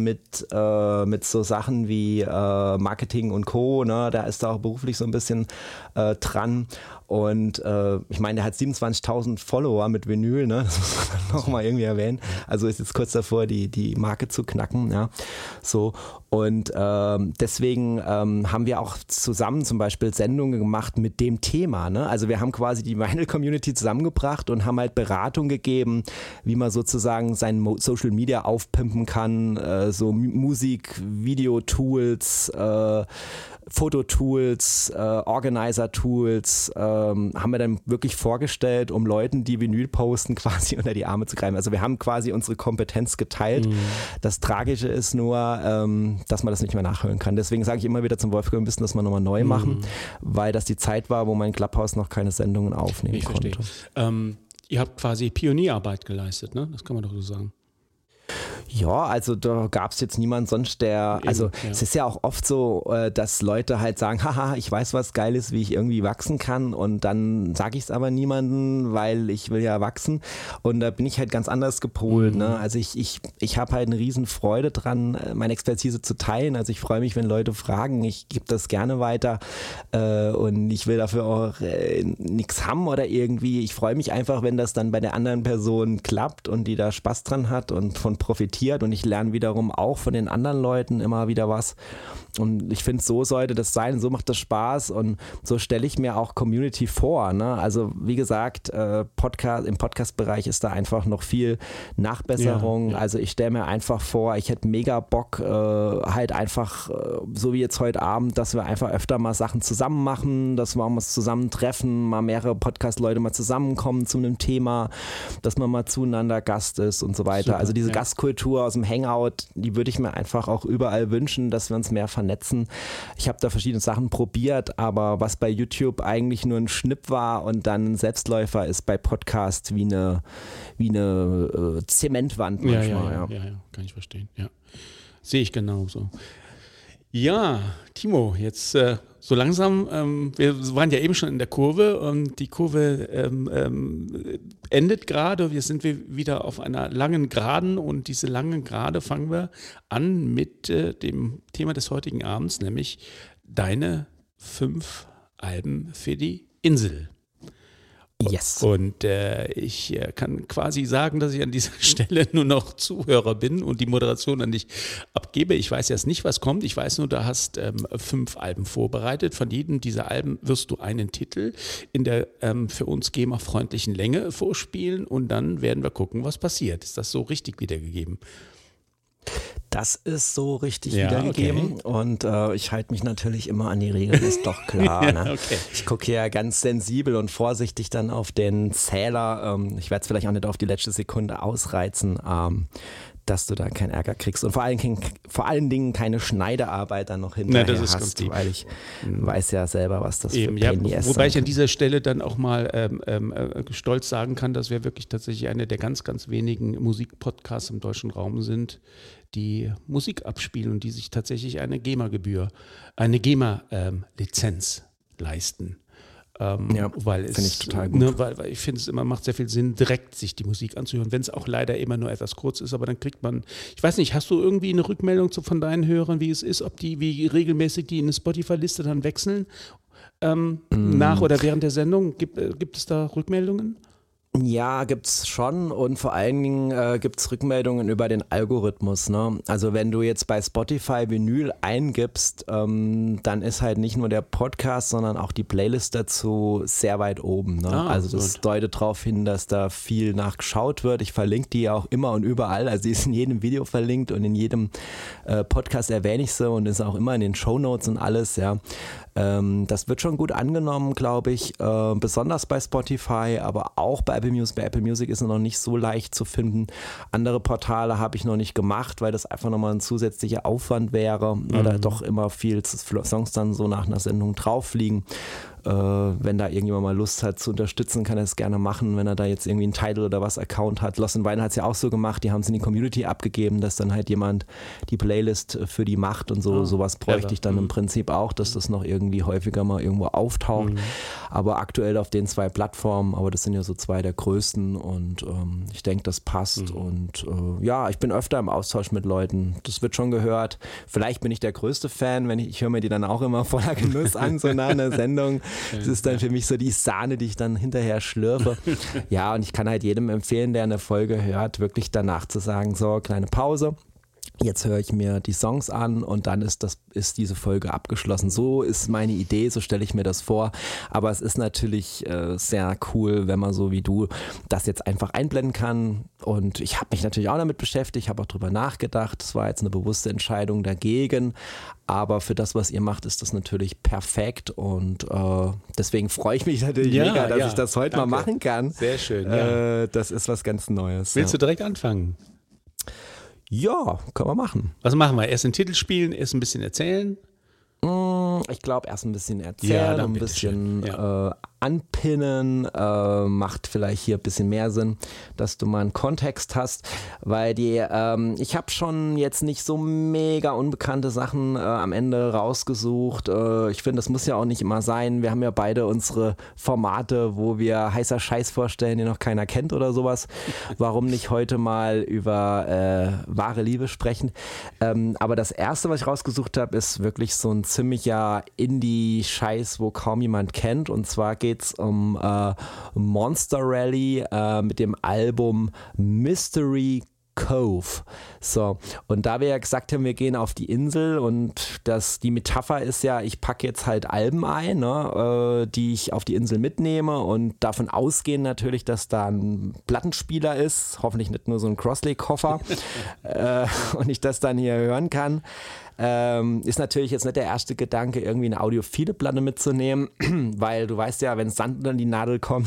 mit so Sachen wie Marketing und Co. Ne? Da ist er auch beruflich so ein bisschen dran. Und ich meine, der hat 27.000 Follower mit Vinyl, ne? Das muss man noch mal irgendwie erwähnen. Also ist jetzt kurz davor, die Marke zu knacken. Ja? So. Und deswegen haben wir auch zusammen zum Beispiel Sendungen gemacht mit dem Thema. Ne? Also wir haben quasi die Vinyl-Community zusammengebracht und haben halt Beratung gegeben, wie man sozusagen sein Social Media aufpimpen kann, so Musik, Video-Tools, Fototools, Organizer-Tools haben wir dann wirklich vorgestellt, um Leuten, die Vinyl posten, quasi unter die Arme zu greifen. Also wir haben quasi unsere Kompetenz geteilt. Das Tragische ist nur, dass man das nicht mehr nachholen kann. Deswegen sage ich immer wieder zum Wolfgang, wir müssen das mal nochmal neu machen, weil das die Zeit war, wo mein Clubhouse noch keine Sendungen aufnehmen konnte. Ihr habt quasi Pionierarbeit geleistet, ne? Das kann man doch so sagen. Ja, also da gab es jetzt niemand sonst, es ist ja auch oft so, dass Leute halt sagen, haha, ich weiß was Geiles, wie ich irgendwie wachsen kann und dann sage ich es aber niemandem, weil ich will ja wachsen und da bin ich halt ganz anders gepolt. Ne? Also ich habe halt eine riesen Freude dran, meine Expertise zu teilen, also ich freue mich, wenn Leute fragen, ich gebe das gerne weiter und ich will dafür auch nichts haben oder irgendwie, ich freue mich einfach, wenn das dann bei der anderen Person klappt und die da Spaß dran hat und von profitiert und ich lerne wiederum auch von den anderen Leuten immer wieder was und ich finde, so sollte das sein, so macht das Spaß und so stelle ich mir auch Community vor, ne? Also wie gesagt, im Podcast-Bereich ist da einfach noch viel Nachbesserung, also ich stelle mir einfach vor, ich hätte mega Bock, halt einfach, so wie jetzt heute Abend, dass wir einfach öfter mal Sachen zusammen machen, dass wir uns zusammentreffen, mal mehrere Podcast-Leute mal zusammenkommen zu einem Thema, dass man mal zueinander Gast ist und so weiter. Super, also diese Gastkultur aus dem Hangout, die würde ich mir einfach auch überall wünschen, dass wir uns mehr vernetzen. Ich habe da verschiedene Sachen probiert, aber was bei YouTube eigentlich nur ein Schnipp war und dann ein Selbstläufer ist bei Podcast wie eine Zementwand manchmal. Ja, kann ich verstehen. Ja. Sehe ich genauso. Ja, Timo, jetzt so langsam, wir waren ja eben schon in der Kurve und die Kurve endet gerade. Wir sind wieder auf einer langen Geraden und diese langen Gerade fangen wir an mit dem Thema des heutigen Abends, nämlich deine 5 Alben für die Insel. Yes. Und ich kann quasi sagen, dass ich an dieser Stelle nur noch Zuhörer bin und die Moderation an dich abgebe. Ich weiß jetzt nicht, was kommt. Ich weiß nur, du hast 5 Alben vorbereitet. Von jedem dieser Alben wirst du einen Titel in der für uns GEMA-freundlichen Länge vorspielen und dann werden wir gucken, was passiert. Ist das so richtig wiedergegeben? Das ist so richtig wiedergegeben und ich halte mich natürlich immer an die Regeln, ist doch klar. Ne? Ich gucke ja ganz sensibel und vorsichtig dann auf den Zähler. Ich werde es vielleicht auch nicht auf die letzte Sekunde ausreizen, dass du da keinen Ärger kriegst und vor allen Dingen keine Schneidearbeit dann noch hinterher hast, weil ich weiß ja selber, was das für Pain in the Ass Wobei ich an dieser Stelle dann auch mal stolz sagen kann, dass wir wirklich tatsächlich eine der ganz, ganz wenigen Musikpodcasts im deutschen Raum sind, die Musik abspielen und die sich tatsächlich eine GEMA-Lizenz leisten. Finde ich total gut. Weil ich finde, es immer macht sehr viel Sinn, direkt sich die Musik anzuhören, wenn es auch leider immer nur etwas kurz ist, aber dann kriegt man, ich weiß nicht, hast du irgendwie eine Rückmeldung von deinen Hörern, wie es ist, wie regelmäßig die in eine Spotify-Liste dann wechseln, nach oder während der Sendung? Gibt es da Rückmeldungen? Ja, gibt's schon und vor allen Dingen gibt's Rückmeldungen über den Algorithmus. Ne? Also wenn du jetzt bei Spotify Vinyl eingibst, dann ist halt nicht nur der Podcast, sondern auch die Playlist dazu sehr weit oben. Ne? Also das deutet darauf hin, dass da viel nachgeschaut wird. Ich verlinke die auch immer und überall. Also die ist in jedem Video verlinkt und in jedem Podcast erwähne ich sie und ist auch immer in den Shownotes und alles. Ja. Das wird schon gut angenommen, glaube ich, besonders bei Spotify, aber auch bei Apple Music. Bei Apple Music ist es noch nicht so leicht zu finden. Andere Portale habe ich noch nicht gemacht, weil das einfach nochmal ein zusätzlicher Aufwand wäre, weil da doch immer viel Songs dann so nach einer Sendung drauf liegen. Wenn da irgendjemand mal Lust hat zu unterstützen, kann er es gerne machen, wenn er da jetzt irgendwie einen Tidal oder was Account hat. Lost in Vinyl hat es ja auch so gemacht, die haben es in die Community abgegeben, dass dann halt jemand die Playlist für die macht und so. Sowas bräuchte ich dann im Prinzip auch, dass das noch irgendwie häufiger mal irgendwo auftaucht. Aber aktuell auf den 2 Plattformen, aber das sind ja so 2 der größten und ich denke, das passt und ich bin öfter im Austausch mit Leuten, das wird schon gehört. Vielleicht bin ich der größte Fan, ich höre mir die dann auch immer voller Genuss an, so nach einer Sendung. Das ist dann für mich so die Sahne, die ich dann hinterher schlürfe. Ja, und ich kann halt jedem empfehlen, der eine Folge hört, wirklich danach zu sagen, so, kleine Pause. Jetzt höre ich mir die Songs an und dann ist diese Folge abgeschlossen. So ist meine Idee, so stelle ich mir das vor. Aber es ist natürlich sehr cool, wenn man so wie du das jetzt einfach einblenden kann. Und ich habe mich natürlich auch damit beschäftigt, habe auch drüber nachgedacht. Es war jetzt eine bewusste Entscheidung dagegen. Aber für das, was ihr macht, ist das natürlich perfekt. Und deswegen freue ich mich natürlich mega, dass ich das heute mal machen kann. Sehr schön. Das ist was ganz Neues. Willst du direkt anfangen? Ja, können wir machen. Was machen wir? Erst den Titel spielen, erst ein bisschen erzählen? Ich glaube, erst ein bisschen erzählen, ein bisschen anpinnen, macht vielleicht hier ein bisschen mehr Sinn, dass du mal einen Kontext hast, weil ich habe schon jetzt nicht so mega unbekannte Sachen am Ende rausgesucht. Ich finde, das muss ja auch nicht immer sein. Wir haben ja beide unsere Formate, wo wir heißer Scheiß vorstellen, den noch keiner kennt oder sowas. Warum nicht heute mal über wahre Liebe sprechen? Aber das erste, was ich rausgesucht habe, ist wirklich so ein ziemlicher Indie-Scheiß, wo kaum jemand kennt. Und zwar geht's um Monster Rally mit dem Album Mystery Cove. So, und da wir ja gesagt haben, wir gehen auf die Insel und die Metapher ist ja, ich packe jetzt halt Alben ein, ne, die ich auf die Insel mitnehme und davon ausgehen natürlich, dass da ein Plattenspieler ist, hoffentlich nicht nur so ein Crossley-Koffer und ich das dann hier hören kann. Ist natürlich jetzt nicht der erste Gedanke, irgendwie eine audiophile Platte mitzunehmen, weil du weißt ja, wenn Sand an die Nadel kommt,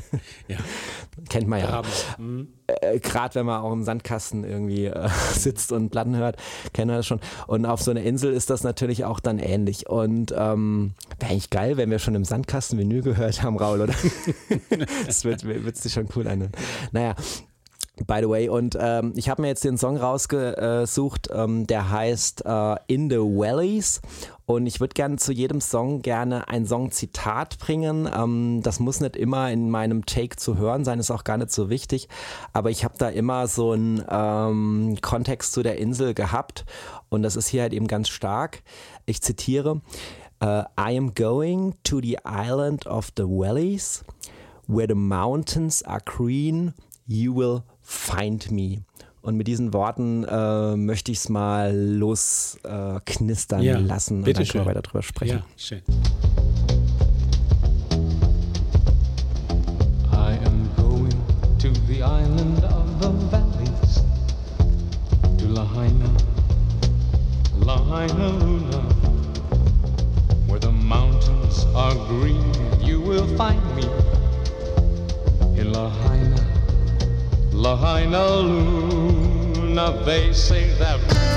kennt man ja. Gerade wenn man auch im Sandkasten irgendwie sitzt und Platten hört, kennt man das schon. Und auf so einer Insel ist das natürlich auch dann ähnlich. Und wäre eigentlich geil, wenn wir schon im Sandkasten Vinyl gehört haben, Raul, oder? Das wird sich schon cool anhören. Naja. By the way, und ich habe mir jetzt den Song rausgesucht, der heißt In the Valleys und ich würde gerne zu jedem Song ein Songzitat bringen. Das muss nicht immer in meinem Take zu hören sein, ist auch gar nicht so wichtig, aber ich habe da immer so einen Kontext zu der Insel gehabt und das ist hier halt eben ganz stark. Ich zitiere: I am going to the island of the valleys, where the mountains are green, you will find me. Und mit diesen Worten möchte ich es mal losknistern lassen und dann können wir weiter drüber sprechen. Ja, schön. I am going to the island of the valleys, to Lahaina, Lahaina Luna, where the mountains are green, you will find me in Lahaina. Lahaina Luna, they say that.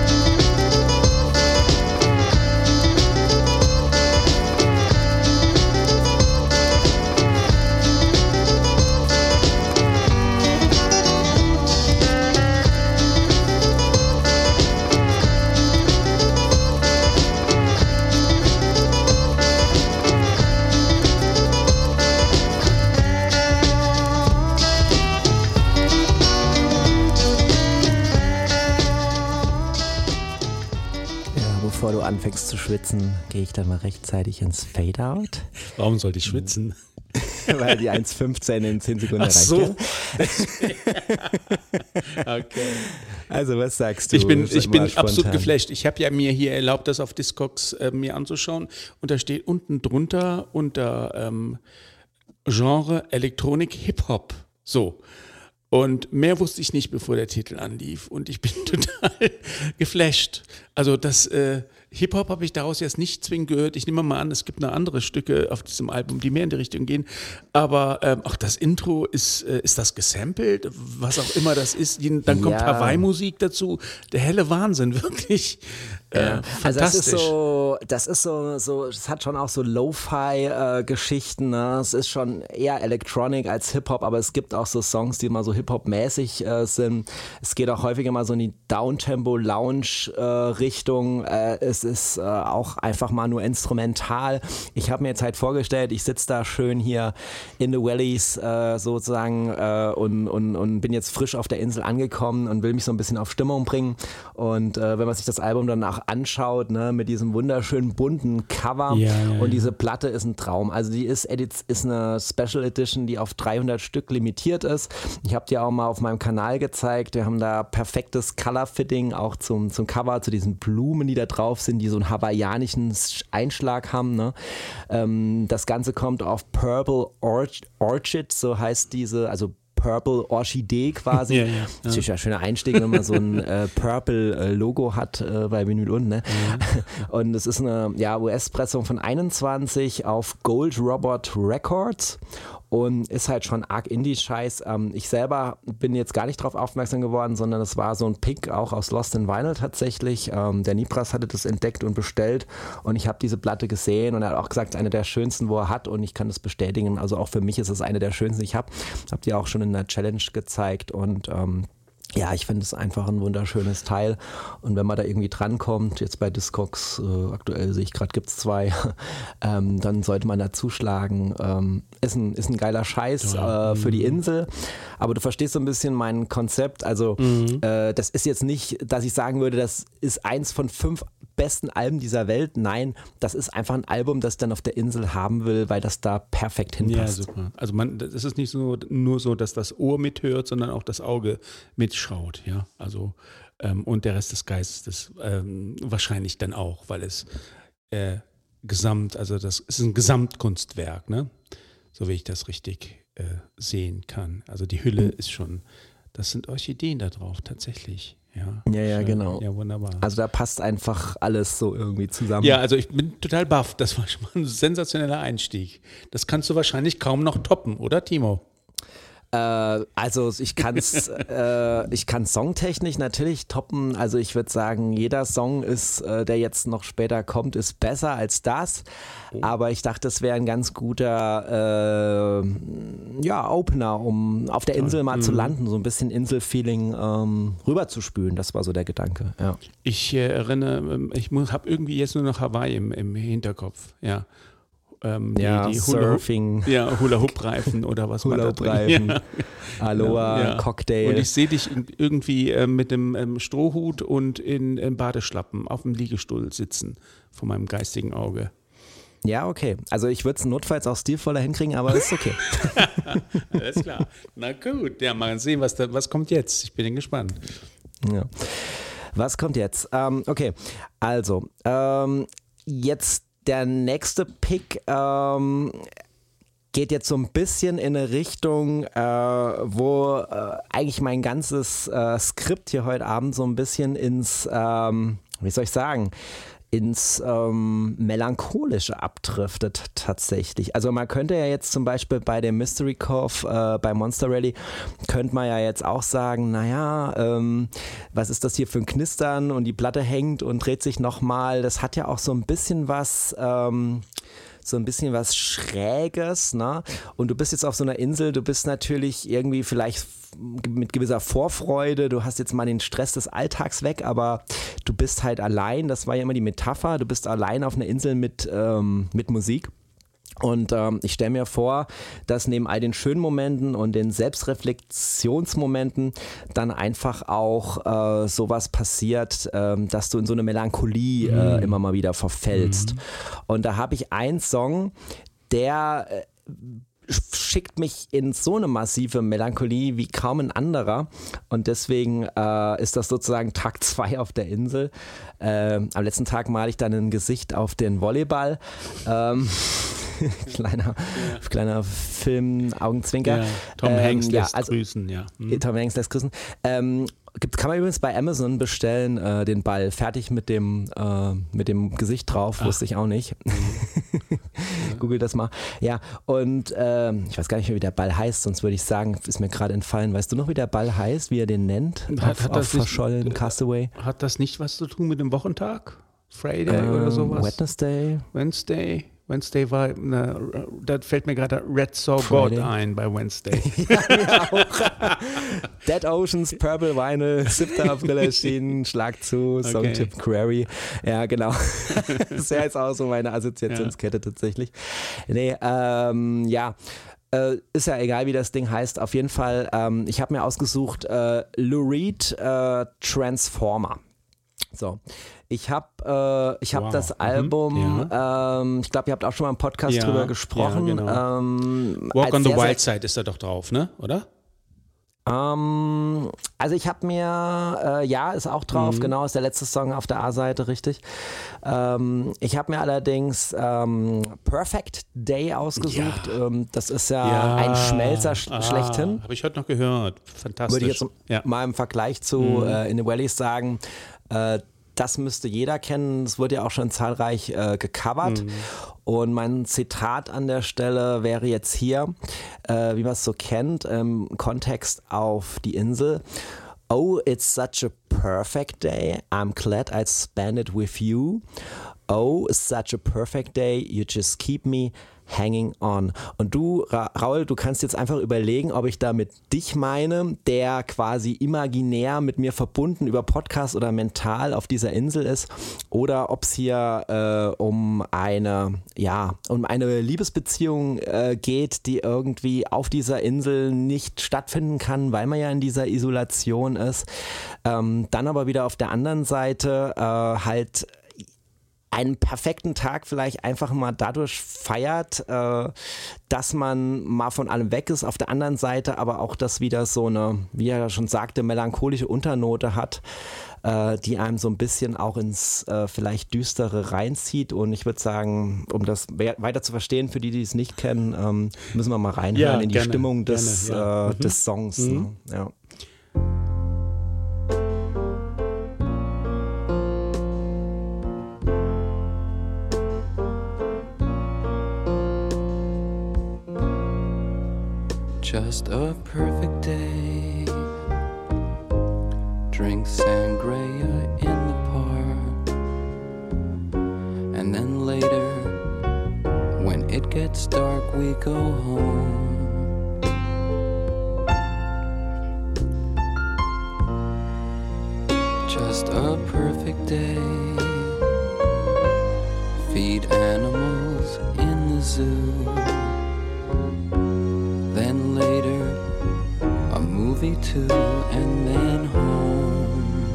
Bevor du anfängst zu schwitzen, gehe ich dann mal rechtzeitig ins Fade-Out. Warum sollte ich schwitzen? Weil die 1,15 in 10 Sekunden Ach erreicht. so. Okay. Also was sagst du? Ich bin absolut geflasht. Ich habe ja mir hier erlaubt, das auf Discogs mir anzuschauen und da steht unten drunter unter Genre Elektronik Hip-Hop. So. Und mehr wusste ich nicht, bevor der Titel anlief. Und ich bin total geflasht. Also das Hip-Hop habe ich daraus jetzt nicht zwingend gehört. Ich nehme mal an, es gibt noch andere Stücke auf diesem Album, die mehr in die Richtung gehen. Aber auch das Intro, ist das gesampelt? Was auch immer das ist. Dann kommt Hawaii-Musik dazu. Der helle Wahnsinn, wirklich. Fantastisch. Also das ist so, es hat schon auch so Lo-Fi-Geschichten. Ne? Es ist schon eher Electronic als Hip-Hop, aber es gibt auch so Songs, die mal so Hip-Hop-mäßig sind. Es geht auch häufiger mal so in die Downtempo-Lounge-Richtung. Es ist auch einfach mal nur instrumental. Ich habe mir jetzt halt vorgestellt, ich sitze da schön hier in the Valleys sozusagen und bin jetzt frisch auf der Insel angekommen und will mich so ein bisschen auf Stimmung bringen. Und wenn man sich das Album dann auch anschaut, ne, mit diesem wunderschönen bunten Cover und diese Platte ist ein Traum. Also die ist eine Special Edition, die auf 300 Stück limitiert ist. Ich habe die auch mal auf meinem Kanal gezeigt. Wir haben da perfektes Color-Fitting auch zum Cover, zu diesen Blumen, die da drauf sind, die so einen hawaiianischen Einschlag haben. Ne? Das Ganze kommt auf Purple Orchid, so heißt diese, also Purple Orchidee quasi. Das ist ja ein schöner Einstieg, wenn man so ein Purple-Logo hat bei Vinyl und, ne? Und es ist eine US-Pressung von 21 auf Gold Robot Records und ist halt schon arg Indie-Scheiß. Ich selber bin jetzt gar nicht drauf aufmerksam geworden, sondern es war so ein Pick auch aus Lost in Vinyl tatsächlich. Der Nipras hatte das entdeckt und bestellt und ich habe diese Platte gesehen und er hat auch gesagt, es ist eine der schönsten, wo er hat und ich kann das bestätigen. Also auch für mich ist es eine der schönsten, die ich habe. Hab die auch schon in der Challenge gezeigt und ich finde es einfach ein wunderschönes Teil und wenn man da irgendwie drankommt, jetzt bei Discogs, aktuell sehe ich gerade, gibt es 2, dann sollte man da zuschlagen. Ist ein geiler Scheiß für die Insel, aber du verstehst so ein bisschen mein Konzept, also das ist jetzt nicht, dass ich sagen würde, das ist eins von 5 besten Alben dieser Welt, nein, das ist einfach ein Album, das ich dann auf der Insel haben will, weil das da perfekt hinpasst. Ja, super. Also es ist nicht nur so, dass das Ohr mithört, sondern auch das Auge mitschaut, ja. Also und der Rest des Geistes wahrscheinlich dann auch, weil es also das ist ein Gesamtkunstwerk, ne? So wie ich das richtig sehen kann. Also die Hülle ist schon, das sind Orchideen da drauf, tatsächlich. Ja, genau. Ja, wunderbar. Also da passt einfach alles so irgendwie zusammen. Ja, also ich bin total baff. Das war schon mal ein sensationeller Einstieg. Das kannst du wahrscheinlich kaum noch toppen, oder Timo? Also ich kann songtechnisch natürlich toppen. Also ich würde sagen, jeder Song ist, der jetzt noch später kommt, ist besser als das. Aber ich dachte, es wäre ein ganz guter Opener, um auf der Insel mal zu landen, so ein bisschen Inselfeeling rüberzuspülen. Das war so der Gedanke. Ja. Ich erinnere, ich habe irgendwie jetzt nur noch Hawaii im Hinterkopf. Ja. Die Surfing. Hula-Hoop-Reifen oder was man da Hula-Hoop-Reifen, Aloha, Cocktail. Und ich sehe dich irgendwie mit dem Strohhut und in Badeschlappen auf dem Liegestuhl sitzen, vor meinem geistigen Auge. Ja, okay. Also ich würde es notfalls auch stilvoller hinkriegen, aber ist okay. Alles klar. Na gut, ja, mal sehen, was kommt jetzt. Ich bin gespannt. Ja. Was kommt jetzt? Okay, also jetzt der nächste Pick geht jetzt so ein bisschen in eine Richtung, wo eigentlich mein ganzes Skript hier heute Abend so ein bisschen ins, ins Melancholische abdriftet tatsächlich. Also man könnte ja jetzt zum Beispiel bei dem Mystery Cove bei Monster Rally, könnte man ja jetzt auch sagen, was ist das hier für ein Knistern und die Platte hängt und dreht sich nochmal. Das hat ja auch so ein bisschen was Schräges, ne? Und du bist jetzt auf so einer Insel, du bist natürlich irgendwie vielleicht mit gewisser Vorfreude, du hast jetzt mal den Stress des Alltags weg, aber du bist halt allein, das war ja immer die Metapher, du bist allein auf einer Insel mit Musik. Und ich stelle mir vor, dass neben all den schönen Momenten und den Selbstreflexionsmomenten dann einfach auch sowas passiert, dass du in so eine Melancholie immer mal wieder verfällst. Und da habe ich einen Song, der schickt mich in so eine massive Melancholie wie kaum ein anderer und deswegen ist das sozusagen Tag 2 auf der Insel. Am letzten Tag male ich dann ein Gesicht auf den Volleyball. Kleiner Film, Augenzwinker. Ja, Tom Hanks lässt grüßen, ja. Tom Hanks lässt grüßen. Kann man übrigens bei Amazon bestellen, den Ball, fertig mit dem Gesicht drauf, wusste ich auch nicht. Google das mal. Ja, und ich weiß gar nicht mehr, wie der Ball heißt, sonst würde ich sagen, ist mir gerade entfallen. Weißt du noch, wie der Ball heißt, wie er den nennt? Hat das verschollen, Castaway? Hat das nicht was zu tun mit dem Wochentag? Friday oder sowas? Wednesday. Wednesday war, da fällt mir gerade Red So God ein bei Wednesday. Ja, mir auch. Dead Oceans, Purple Vinyl, 7. April erschienen, Schlag zu, Songtipp Query. Ja, genau. Das ist ja jetzt auch so meine Assoziationskette tatsächlich. Nee, ja. Ist ja egal, wie das Ding heißt. Auf jeden Fall, ich habe mir ausgesucht Lou Reed Transformer. So, ich habe das Album, ich glaube, ihr habt auch schon mal im Podcast drüber gesprochen. Ja, genau. Walk on the Wild Side ist da doch drauf, ne? Oder? Also ich habe mir, ist auch drauf, genau, ist der letzte Song auf der A-Seite, richtig. Ich habe mir allerdings Perfect Day ausgesucht. Das ist ja ein Schmelzer schlechthin. Habe ich heute noch gehört. Fantastisch. Würde ich jetzt mal im Vergleich zu In the Valleys sagen, das müsste jeder kennen. Es wurde ja auch schon zahlreich gecovert. Und mein Zitat an der Stelle wäre jetzt hier, wie man es so kennt, im Kontext auf die Insel. Oh, it's such a perfect day. I'm glad I spent it with you. Oh, it's such a perfect day. You just keep me hanging on. Und du, Raul, du kannst jetzt einfach überlegen, ob ich damit dich meine, der quasi imaginär mit mir verbunden über Podcast oder mental auf dieser Insel ist, oder ob es hier um eine Liebesbeziehung geht, die irgendwie auf dieser Insel nicht stattfinden kann, weil man ja in dieser Isolation ist. Dann aber wieder auf der anderen Seite halt einen perfekten Tag vielleicht einfach mal dadurch feiert, dass man mal von allem weg ist, auf der anderen Seite aber auch das wieder so eine, wie er schon sagte, melancholische Unternote hat, die einem so ein bisschen auch ins vielleicht Düstere reinzieht. Und ich würde sagen, um das weiter zu verstehen, für die, die es nicht kennen, müssen wir mal reinhören in die Stimmung des Songs. Ne? Ja. Just a perfect day. Drink sangria in the park. And then later, when it gets dark, we go home. Just a perfect day. Feed animals in the zoo. Then later, a movie too, and then home.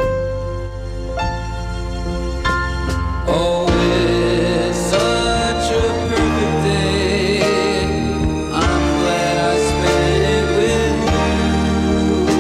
Oh, it's such a perfect day. I'm glad I spent it with you.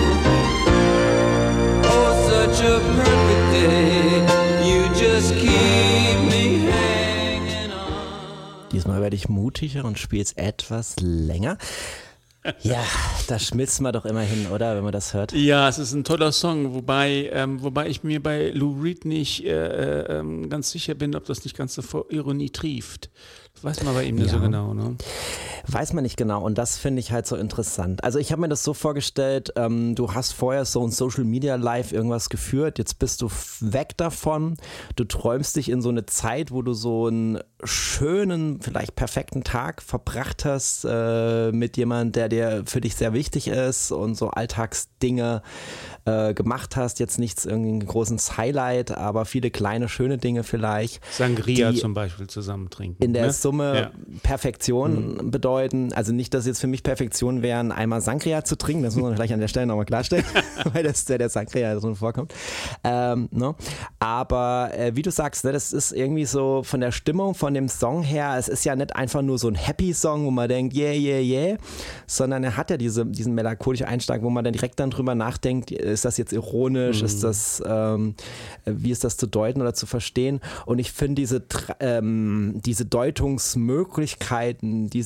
Oh, such a perfect day. You just keep me hanging on. Diesmal werde ich mutiger und spiele es etwas länger. Ja, da schmilzt man doch immer hin, oder, wenn man das hört? Ja, es ist ein toller Song, wobei ich mir bei Lou Reed nicht ganz sicher bin, ob das nicht ganz so vor Ironie trieft. Das weiß man bei ihm nicht so genau, ne? Weiß man nicht genau, und das finde ich halt so interessant. Also ich habe mir das so vorgestellt, du hast vorher so ein Social Media Live irgendwas geführt, jetzt bist du weg davon, du träumst dich in so eine Zeit, wo du so einen schönen, vielleicht perfekten Tag verbracht hast mit jemandem, der dir für dich sehr wichtig ist und so Alltagsdinge gemacht hast, jetzt nichts irgendwie ein großes Highlight, aber viele kleine, schöne Dinge vielleicht. Sangria zum Beispiel zusammen trinken. In der Summe Perfektion bedeuten, also nicht, dass jetzt für mich Perfektion wären, einmal Sangria zu trinken, das muss man vielleicht an der Stelle nochmal klarstellen, weil das der Sangria so vorkommt. Ne? Aber wie du sagst, ne, das ist irgendwie so von der Stimmung, von dem Song her, es ist ja nicht einfach nur so ein Happy-Song, wo man denkt, yeah, yeah, yeah, sondern er hat ja diesen melancholischen Einschlag, wo man dann direkt dann drüber nachdenkt, ist das jetzt ironisch, ist das, wie ist das zu deuten oder zu verstehen? Und ich finde diese Deutungsmöglichkeiten, die sich da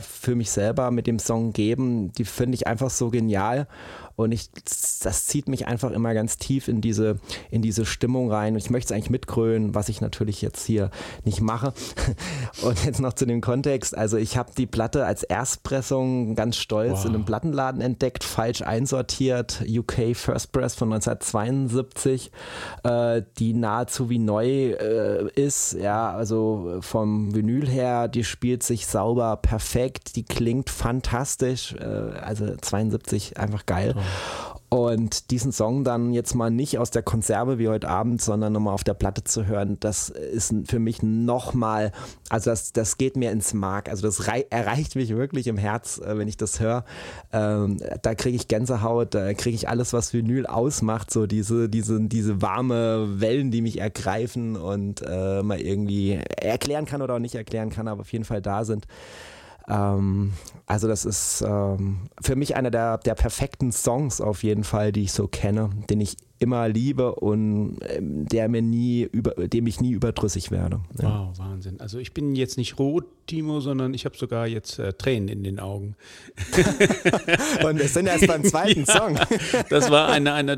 für mich selber mit dem Song geben, die finde ich einfach so genial. Und das zieht mich einfach immer ganz tief in diese Stimmung rein. Und ich möchte es eigentlich mitgrölen, was ich natürlich jetzt hier nicht mache. Und jetzt noch zu dem Kontext. Also ich habe die Platte als Erstpressung ganz stolz in einem Plattenladen entdeckt, falsch einsortiert. UK First Press von 1972, die nahezu wie neu ist. Ja, also vom Vinyl her, die spielt sich sauber, perfekt. Die klingt fantastisch. Also 72 einfach geil. Und diesen Song dann jetzt mal nicht aus der Konserve wie heute Abend, sondern nochmal auf der Platte zu hören, das ist für mich nochmal, also das geht mir ins Mark, also das erreicht mich wirklich im Herz, wenn ich das höre. Da kriege ich Gänsehaut, da kriege ich alles, was Vinyl ausmacht, so diese warme Wellen, die mich ergreifen und mal irgendwie erklären kann oder auch nicht erklären kann, aber auf jeden Fall da sind. Also das ist für mich einer der perfekten Songs auf jeden Fall, die ich so kenne, den ich immer liebe und dem ich nie überdrüssig werde. Ja. Wow, Wahnsinn. Also ich bin jetzt nicht rot, Timo, sondern ich habe sogar jetzt Tränen in den Augen. Und wir sind erst beim zweiten Song. Das war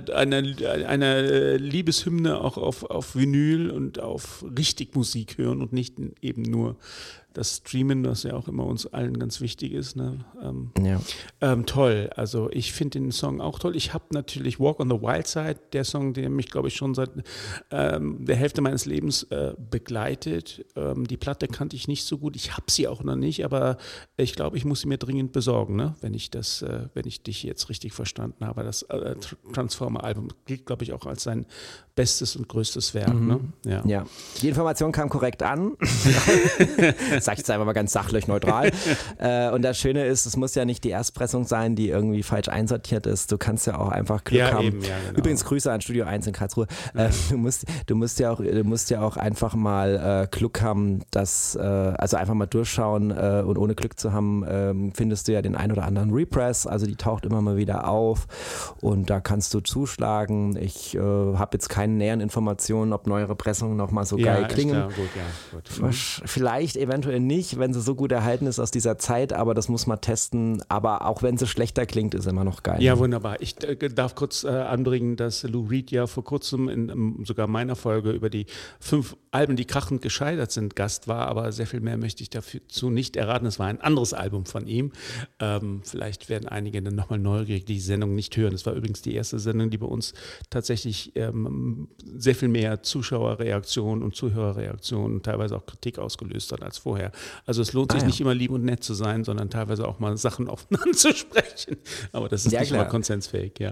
eine Liebeshymne auch auf Vinyl und auf richtig Musik hören und nicht eben nur das Streamen, das ja auch immer uns allen ganz wichtig ist. Ne? Toll, also ich finde den Song auch toll. Ich habe natürlich Walk on the Wild Side, der Song, der mich, glaube ich, schon seit der Hälfte meines Lebens begleitet. Die Platte kannte ich nicht so gut, ich habe sie auch noch nicht, aber ich glaube, ich muss sie mir dringend besorgen, ne? wenn ich dich jetzt richtig verstanden habe. Das Transformer-Album gilt, glaube ich, auch als sein bestes und größtes Werk. Ne? Ja, die Information kam korrekt an. Sag ich jetzt einfach mal ganz sachlich neutral. Und das Schöne ist, es muss ja nicht die Erstpressung sein, die irgendwie falsch einsortiert ist. Du kannst ja auch einfach Glück haben. Eben, genau. Übrigens Grüße an Studio 1 in Karlsruhe. Du musst ja auch einfach mal Glück haben, also einfach mal durchschauen und ohne Glück zu haben, findest du ja den ein oder anderen Repress. Also die taucht immer mal wieder auf und da kannst du zuschlagen. Ich habe jetzt keine näheren Informationen, ob neuere Pressungen nochmal so geil klingen. Gut. Vielleicht eventuell nicht, wenn sie so gut erhalten ist aus dieser Zeit, aber das muss man testen. Aber auch wenn sie schlechter klingt, ist immer noch geil. Ja, wunderbar. Ich darf kurz anbringen, dass Lou Reed ja vor kurzem in sogar meiner Folge über die 5 Alben, die krachend gescheitert sind, Gast war, aber sehr viel mehr möchte ich dazu nicht erraten. Es war ein anderes Album von ihm. Vielleicht werden einige dann nochmal neugierig die Sendung nicht hören. Es war übrigens die erste Sendung, die bei uns tatsächlich sehr viel mehr Zuschauerreaktionen und Zuhörerreaktionen und teilweise auch Kritik ausgelöst hat als vorher. Also es lohnt sich nicht immer lieb und nett zu sein, sondern teilweise auch mal Sachen offen anzusprechen. Aber das ist nicht immer konsensfähig, ja.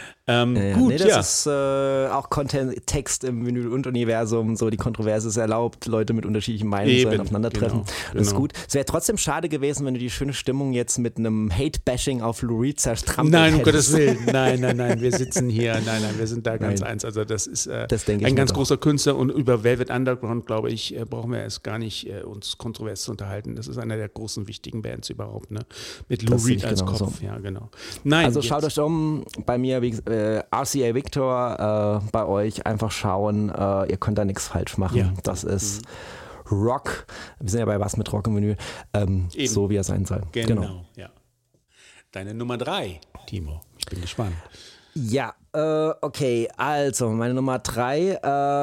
Gut, das ist auch Text im Vinyl und Universum, so die Kontroverse ist erlaubt, Leute mit unterschiedlichen Meinungen sollen aufeinandertreffen. Genau. Das ist gut. Es wäre trotzdem schade gewesen, wenn du die schöne Stimmung jetzt mit einem Hate-Bashing auf Lou Reed zerstrampelt hättest. Nein, um Gottes Willen. Nein, wir sitzen hier. Nein, wir sind da ganz eins. Also das ist ein ganz großer Künstler und über Velvet Underground, glaube ich, brauchen wir erst gar nicht uns kontrovers zu unterhalten. Das ist einer der großen, wichtigen Bands überhaupt, ne? Mit Lou Reed als Kopf. So. Ja, genau. Nein, also schaut euch um, bei mir, wie RCA Victor, bei euch einfach schauen, ihr könnt da nichts falsch machen. Ja. Das ist Rock. Wir sind ja bei was mit Rock im Vinyl, so wie er sein soll. Genau. Ja. Deine Nummer 3, Timo. Ich bin gespannt. Ja, okay, also meine Nummer 3,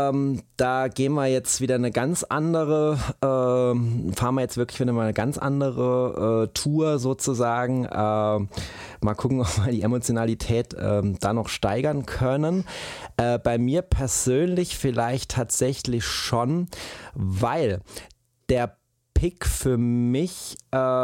da gehen wir jetzt wieder eine ganz andere, fahren wir jetzt wirklich wieder mal eine ganz andere Tour sozusagen. Mal gucken, ob wir die Emotionalität da noch steigern können. Bei mir persönlich vielleicht tatsächlich schon, weil der Pick für mich,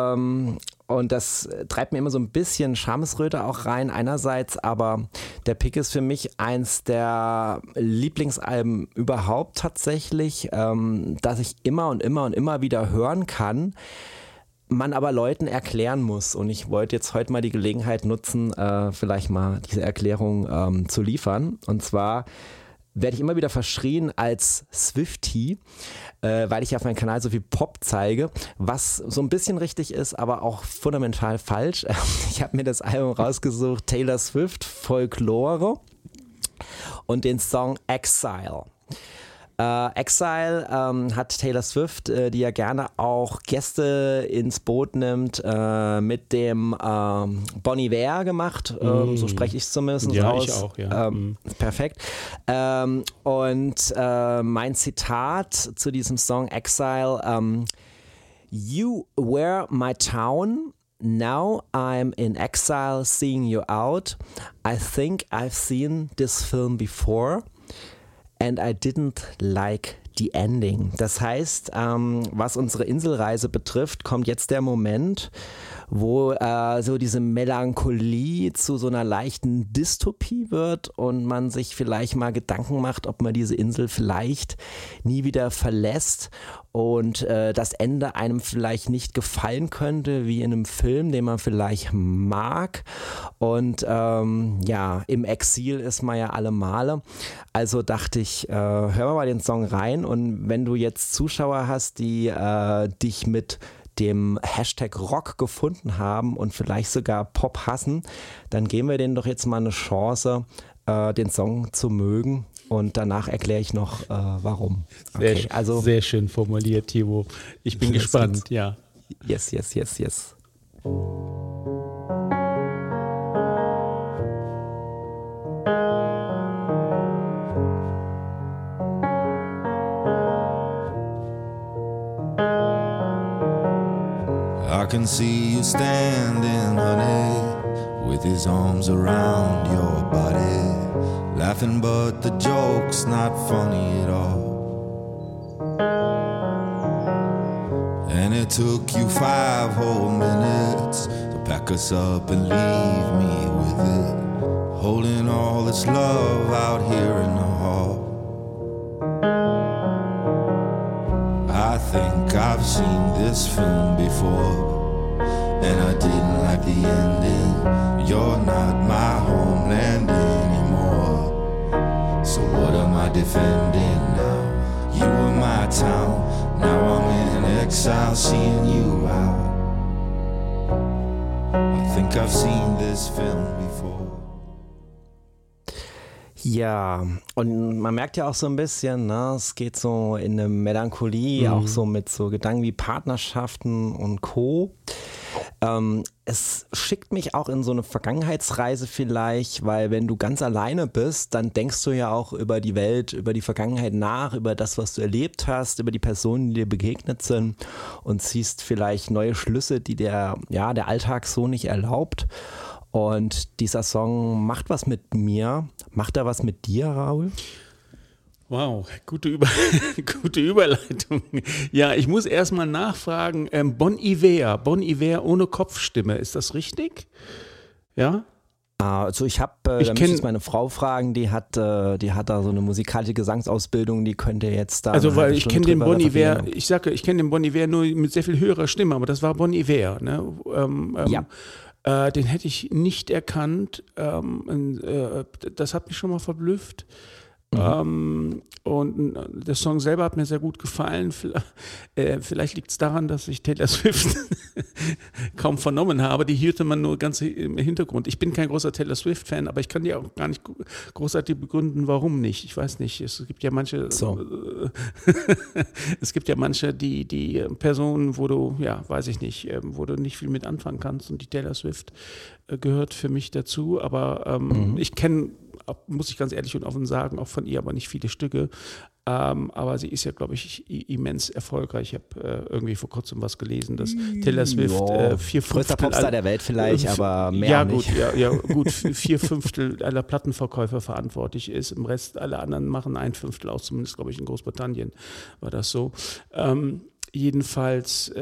und das treibt mir immer so ein bisschen Schamesröte auch rein einerseits, aber der Pick ist für mich eins der Lieblingsalben überhaupt tatsächlich, das ich immer und immer wieder hören kann, man aber Leuten erklären muss. Und ich wollte jetzt heute mal die Gelegenheit nutzen, vielleicht mal diese Erklärung zu liefern. Und zwar werde ich immer wieder verschrien als Swiftie, weil ich auf meinem Kanal so viel Pop zeige, was so ein bisschen richtig ist, aber auch fundamental falsch. Ich habe mir das Album rausgesucht, Taylor Swift, Folklore und den Song Exile. Exile hat Taylor Swift, die ja gerne auch Gäste ins Boot nimmt, mit dem Bon Iver gemacht. So spreche ich es zumindest aus. Ich auch, ja. Perfekt. Und mein Zitat zu diesem Song Exile: You were my town. Now I'm in exile seeing you out. I think I've seen this film before and I didn't like the ending. Das heißt, was unsere Inselreise betrifft, kommt jetzt der Moment, wo so diese Melancholie zu so einer leichten Dystopie wird und man sich vielleicht mal Gedanken macht, ob man diese Insel vielleicht nie wieder verlässt und das Ende einem vielleicht nicht gefallen könnte, wie in einem Film, den man vielleicht mag. Und ja, im Exil ist man ja alle Male. Also dachte ich, hören wir mal den Song rein, und wenn du jetzt Zuschauer hast, die dich mit dem Hashtag Rock gefunden haben und vielleicht sogar Pop hassen, dann geben wir denen doch jetzt mal eine Chance, den Song zu mögen, und danach erkläre ich noch, warum. Okay, sehr schön formuliert, Timo. Ich bin gespannt, ja. Yes. I can see you standing, honey, with his arms around your body, laughing but the joke's not funny at all. And it took you 5 whole minutes to pack us up and leave me with it, holding all this love out here in the hall. I think I've seen this film before, and I didn't like the ending. You're not my homeland anymore, so what am I defending now? You were my town, now I'm in exile seeing you out. I think I've seen this film before. Ja, und man merkt ja auch so ein bisschen, ne, es geht so in eine Melancholie, auch so mit so Gedanken wie Partnerschaften und Co. Es schickt mich auch in so eine Vergangenheitsreise vielleicht, weil wenn du ganz alleine bist, dann denkst du ja auch über die Welt, über die Vergangenheit nach, über das, was du erlebt hast, über die Personen, die dir begegnet sind, und ziehst vielleicht neue Schlüsse, die der Alltag so nicht erlaubt. Und dieser Song macht was mit mir. Macht er was mit dir, Raoul? Wow, gute Überleitung. Ja, ich muss erstmal nachfragen, Bon Iver ohne Kopfstimme, ist das richtig? Ja? Also ich habe, da müsste ich meine Frau fragen, die hat da so eine musikalische Gesangsausbildung, die könnte jetzt da. Also weil ich kenne den Bon Iver, ich kenne den Bon Iver nur mit sehr viel höherer Stimme, aber das war Bon Iver, ne? Ja. Den hätte ich nicht erkannt. Das hat mich schon mal verblüfft. Und der Song selber hat mir sehr gut gefallen. Vielleicht liegt es daran, dass ich Taylor Swift kaum vernommen habe. Die hörte man nur ganz im Hintergrund. Ich bin kein großer Taylor Swift-Fan, aber ich kann dir auch gar nicht großartig begründen, warum nicht. Ich weiß nicht. Es gibt ja manche, die Personen, wo du, weiß ich nicht, wo du nicht viel mit anfangen kannst, und die Taylor Swift gehört für mich dazu. Aber ich kenne, muss ich ganz ehrlich und offen sagen, auch von ihr aber nicht viele Stücke. Aber sie ist ja, glaube ich, immens erfolgreich. Ich habe irgendwie vor kurzem was gelesen, dass Taylor Swift 4/5 größter Popstar der Welt vielleicht, aber mehr nicht. Gut, 4/5 aller Plattenverkäufer verantwortlich ist. Im Rest, alle anderen machen 1/5 aus, zumindest, glaube ich, in Großbritannien war das so. Jedenfalls,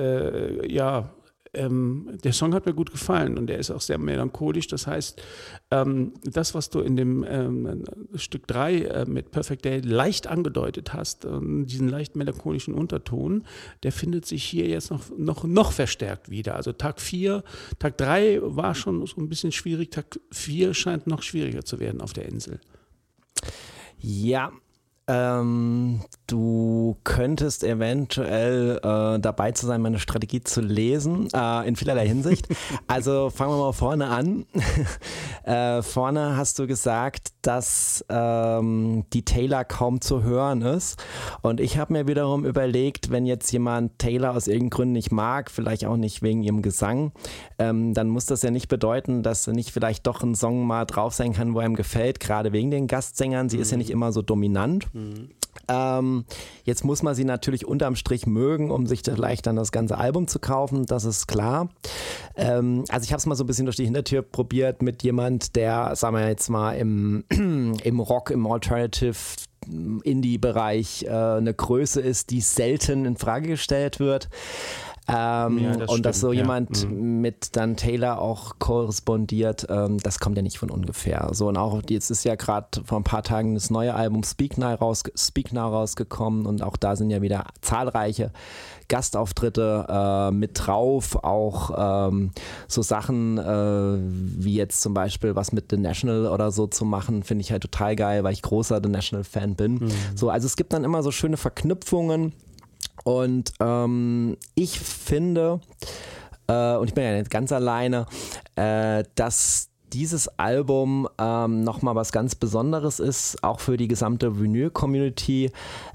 der Song hat mir gut gefallen und der ist auch sehr melancholisch. Das heißt, das, was du in dem Stück 3 mit Perfect Day leicht angedeutet hast, diesen leicht melancholischen Unterton, der findet sich hier jetzt noch verstärkt wieder. Also Tag 3 war schon so ein bisschen schwierig, Tag 4 scheint noch schwieriger zu werden auf der Insel. Ja, du könntest eventuell dabei zu sein, meine Strategie zu lesen, in vielerlei Hinsicht. Also fangen wir mal vorne an. Vorne hast du gesagt, dass die Taylor kaum zu hören ist. Und ich habe mir wiederum überlegt, wenn jetzt jemand Taylor aus irgendeinem Grund nicht mag, vielleicht auch nicht wegen ihrem Gesang, dann muss das ja nicht bedeuten, dass nicht vielleicht doch ein Song mal drauf sein kann, wo einem gefällt, gerade wegen den Gastsängern. Sie ist ja nicht immer so dominant. Jetzt muss man sie natürlich unterm Strich mögen, um sich vielleicht dann das ganze Album zu kaufen, das ist klar. Also ich habe es mal so ein bisschen durch die Hintertür probiert mit jemand, der, sagen wir jetzt mal, im Rock, im Alternative Indie-Bereich eine Größe ist, die selten in Frage gestellt wird. Und dass so jemand mit dann Taylor auch korrespondiert, das kommt ja nicht von ungefähr. So, und auch jetzt ist ja gerade vor ein paar Tagen das neue Album Speak Now rausgekommen und auch da sind ja wieder zahlreiche Gastauftritte mit drauf, auch so Sachen wie jetzt zum Beispiel was mit The National oder so zu machen, finde ich halt total geil, weil ich großer The National-Fan bin. So, also es gibt dann immer so schöne Verknüpfungen. Und ich finde, und ich bin ja nicht ganz alleine, dass dieses Album nochmal was ganz Besonderes ist, auch für die gesamte Vinyl-Community,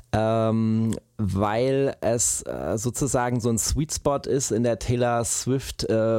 weil es sozusagen so ein Sweet Spot ist in der Taylor Swift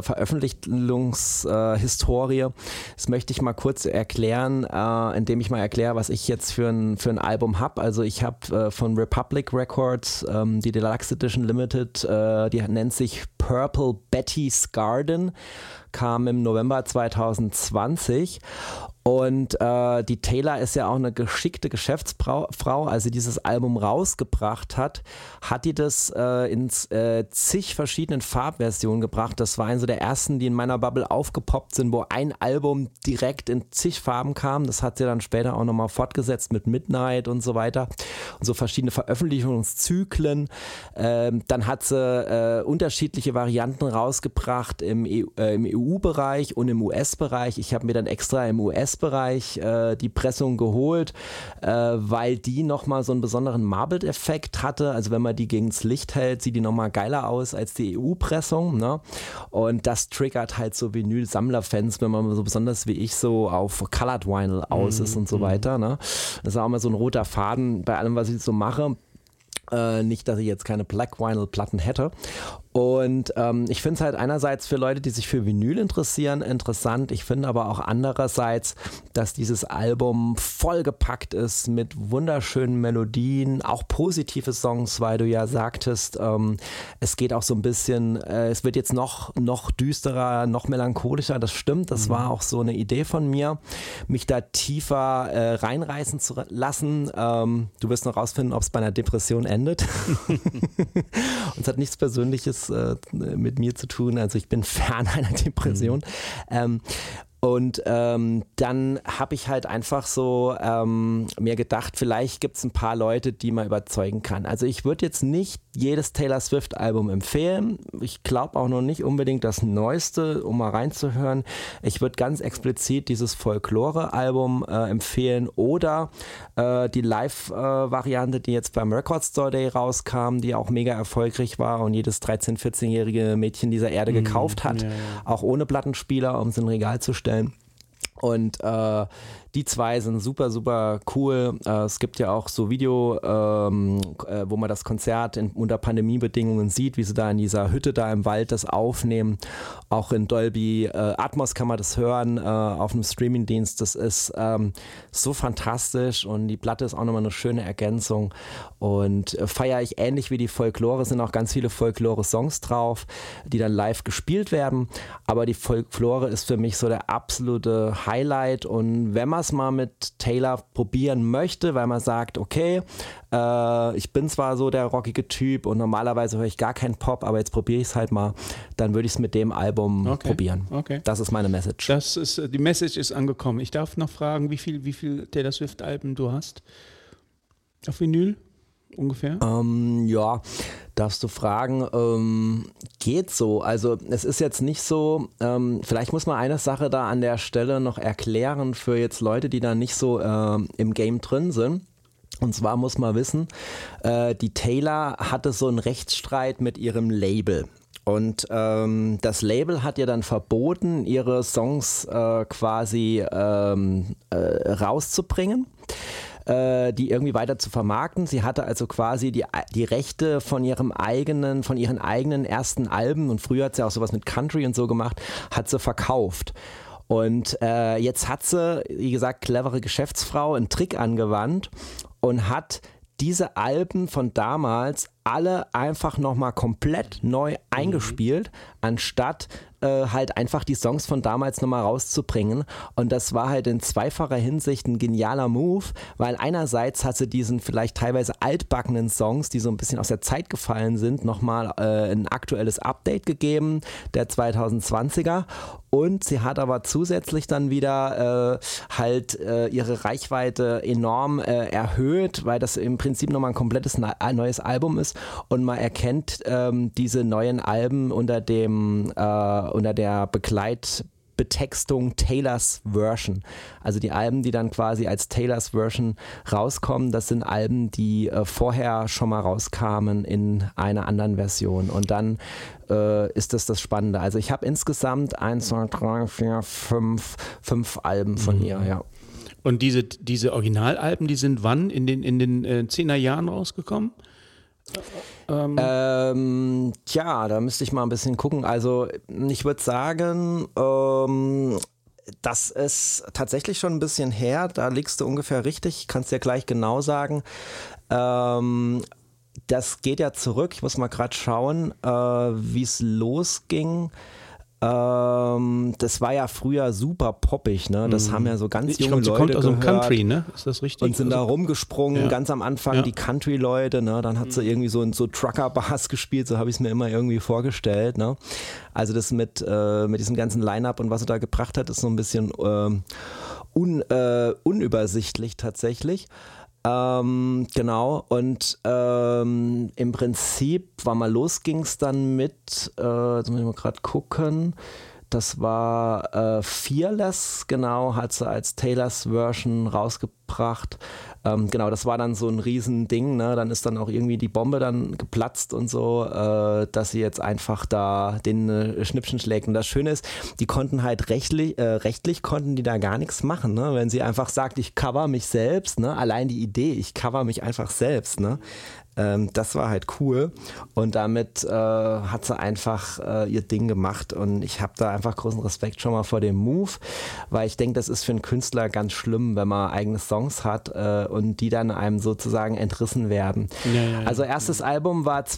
Veröffentlichungshistorie. Das möchte ich mal kurz erklären, indem ich mal erkläre, was ich jetzt für ein Album habe. Also ich habe von Republic Records die Deluxe Edition Limited, die nennt sich Purple Betty's Garden, kam im November 2020. Und die Taylor ist ja auch eine geschickte Geschäftsfrau, als sie dieses Album rausgebracht hat die das in zig verschiedenen Farbversionen gebracht. Das war eine so der ersten, die in meiner Bubble aufgepoppt sind, wo ein Album direkt in zig Farben kam. Das hat sie dann später auch nochmal fortgesetzt mit Midnight und so weiter. Und so verschiedene Veröffentlichungszyklen. Dann hat sie unterschiedliche Varianten rausgebracht im EU-Bereich und im US-Bereich. Ich habe mir dann extra im US-Bereich die Pressung geholt, weil die nochmal so einen besonderen Marbled-Effekt hatte. Also wenn man die gegens Licht hält, sieht die nochmal geiler aus als die EU-Pressung. Ne? Und das triggert halt so Vinyl-Sammler-Fans, wenn man so besonders wie ich so auf Colored Vinyl aus ist und so weiter. Ne? Das ist auch immer so ein roter Faden bei allem, was ich so mache. Nicht, dass ich jetzt keine Black Vinyl-Platten hätte. Und ich finde es halt einerseits für Leute, die sich für Vinyl interessieren, interessant. Ich finde aber auch andererseits, dass dieses Album vollgepackt ist mit wunderschönen Melodien, auch positive Songs, weil du ja sagtest, es geht auch so ein bisschen, es wird jetzt noch düsterer, noch melancholischer. Das stimmt, das war auch so eine Idee von mir, mich da tiefer reinreißen zu lassen. Du wirst noch rausfinden, ob es bei einer Depression endet. Und es hat nichts Persönliches mit mir zu tun, also ich bin fern einer Depression. Und dann habe ich halt einfach so mir gedacht, vielleicht gibt es ein paar Leute, die man überzeugen kann. Also ich würde jetzt nicht jedes Taylor Swift Album empfehlen. Ich glaube auch noch nicht unbedingt das Neueste, um mal reinzuhören. Ich würde ganz explizit dieses Folklore-Album empfehlen oder die Live-Variante, die jetzt beim Record Store Day rauskam, die auch mega erfolgreich war und jedes 13-, 14-jährige Mädchen dieser Erde gekauft hat, auch ohne Plattenspieler, um es in ein Regal zu stellen. Und die zwei sind super, super cool. Es gibt ja auch so Video, wo man das Konzert unter Pandemiebedingungen sieht, wie sie da in dieser Hütte da im Wald das aufnehmen. Auch in Dolby Atmos kann man das hören auf einem Streamingdienst. Das ist so fantastisch und die Platte ist auch nochmal eine schöne Ergänzung. Und feiere ich ähnlich wie die Folklore, sind auch ganz viele Folklore-Songs drauf, die dann live gespielt werden. Aber die Folklore ist für mich so der absolute Highlight. Und wenn man es mal mit Taylor probieren möchte, weil man sagt, okay, ich bin zwar so der rockige Typ und normalerweise höre ich gar keinen Pop, aber jetzt probiere ich es halt mal, dann würde ich es mit dem Album probieren. Okay. Das ist meine Message. Die Message ist angekommen. Ich darf noch fragen, wie viel Taylor Swift Alben du hast? Auf Vinyl ungefähr? Ja, darfst du fragen, geht so. Also es ist jetzt nicht so, vielleicht muss man eine Sache da an der Stelle noch erklären für jetzt Leute, die da nicht so im Game drin sind. Und zwar muss man wissen, die Taylor hatte so einen Rechtsstreit mit ihrem Label. Und das Label hat ihr dann verboten, ihre Songs quasi rauszubringen, die irgendwie weiter zu vermarkten. Sie hatte also quasi die Rechte von ihren eigenen ersten Alben, und früher hat sie auch sowas mit Country und so gemacht, hat sie verkauft. Und jetzt hat sie, wie gesagt, clevere Geschäftsfrau einen Trick angewandt und hat diese Alben von damals alle einfach nochmal komplett neu eingespielt, anstatt halt einfach die Songs von damals nochmal rauszubringen. Und das war halt in zweifacher Hinsicht ein genialer Move, weil einerseits hat sie diesen vielleicht teilweise altbackenen Songs, die so ein bisschen aus der Zeit gefallen sind, nochmal ein aktuelles Update gegeben, der 2020er. Und sie hat aber zusätzlich dann wieder ihre Reichweite enorm erhöht, weil das im Prinzip nochmal ein komplettes neues Album ist. Und man erkennt diese neuen Alben unter der Begleitbetextung Taylor's Version. Also die Alben, die dann quasi als Taylor's Version rauskommen, das sind Alben, die vorher schon mal rauskamen in einer anderen Version. Und dann ist das Spannende. Also ich habe insgesamt 1, 2, 3, 4, 5 Alben von ihr, ja. Und diese Originalalben, die sind wann? In den 10er Jahren rausgekommen? Da müsste ich mal ein bisschen gucken. Also ich würde sagen, das ist tatsächlich schon ein bisschen her. Da liegst du ungefähr richtig. Ich kann es dir gleich genau sagen. Das geht ja zurück. Ich muss mal gerade schauen, wie es losging. Das war ja früher super poppig, ne? Das haben ja so ganz junge Leute sie kommt aus dem gehört. Country, ne? Ist das richtig? Und sind da rumgesprungen, ganz am Anfang die Country-Leute, ne? Dann hat sie irgendwie so Trucker-Bars gespielt, so habe ich es mir immer irgendwie vorgestellt, ne? Also das mit diesem ganzen Line-Up und was sie da gebracht hat, ist so ein bisschen unübersichtlich tatsächlich. Genau, und im Prinzip ging es dann mit, jetzt muss ich mal gerade gucken, das war Fearless, genau, hat sie als Taylor's Version rausgebracht. Genau, das war dann so ein Riesending, ne? Dann ist dann auch irgendwie die Bombe dann geplatzt und so, dass sie jetzt einfach da den Schnippchen schlägt. Und das Schöne ist, die konnten halt rechtlich konnten die da gar nichts machen, ne? Wenn sie einfach sagt, ich cover mich selbst, ne? Allein die Idee, ich cover mich einfach selbst, ne? Das war halt cool, und damit hat sie einfach ihr Ding gemacht, und ich habe da einfach großen Respekt schon mal vor dem Move, weil ich denke, das ist für einen Künstler ganz schlimm, wenn man eigene Songs hat und die dann einem sozusagen entrissen werden. Ja. Also erstes Album war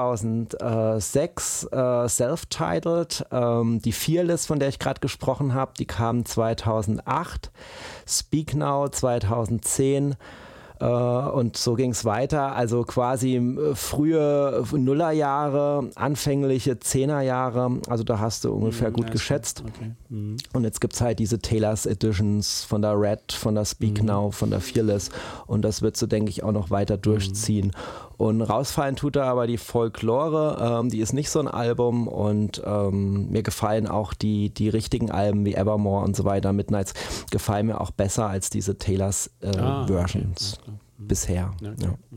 2006, self-titled, die Fearless, von der ich gerade gesprochen habe, die kam 2008, Speak Now 2010, und so ging es weiter, also quasi frühe Nullerjahre, anfängliche 10er-Jahre, also da hast du ungefähr gut geschätzt. Okay. Und jetzt gibt es halt diese Taylor's Editions von der Red, von der Speak Now, von der Fearless, und das wird so, denke ich, auch noch weiter durchziehen. Und rausfallen tut da aber die Folklore, die ist nicht so ein Album, und mir gefallen auch die richtigen Alben wie Evermore und so weiter, Midnights, gefallen mir auch besser als diese Taylor's Versions. Okay. Bisher. Ja.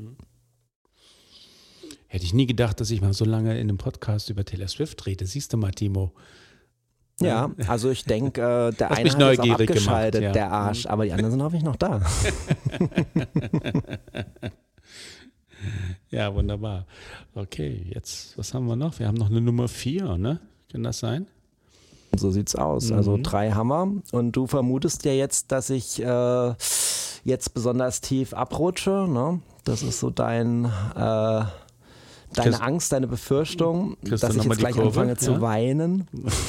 Hätte ich nie gedacht, dass ich mal so lange in einem Podcast über Taylor Swift rede. Siehst du mal, Timo? Ja, also ich denke, der eine hat jetzt auch abgeschaltet, gemacht, der Arsch, aber die anderen sind hoffentlich noch da. Ja, wunderbar. Okay, jetzt, was haben wir noch? Wir haben noch eine Nummer 4, ne? Kann das sein? So sieht's aus. Also 3 haben wir. Und du vermutest ja jetzt, dass ich jetzt besonders tief abrutsche, ne? Das ist so deine Angst, deine Befürchtung, dass ich jetzt gleich anfange zu weinen.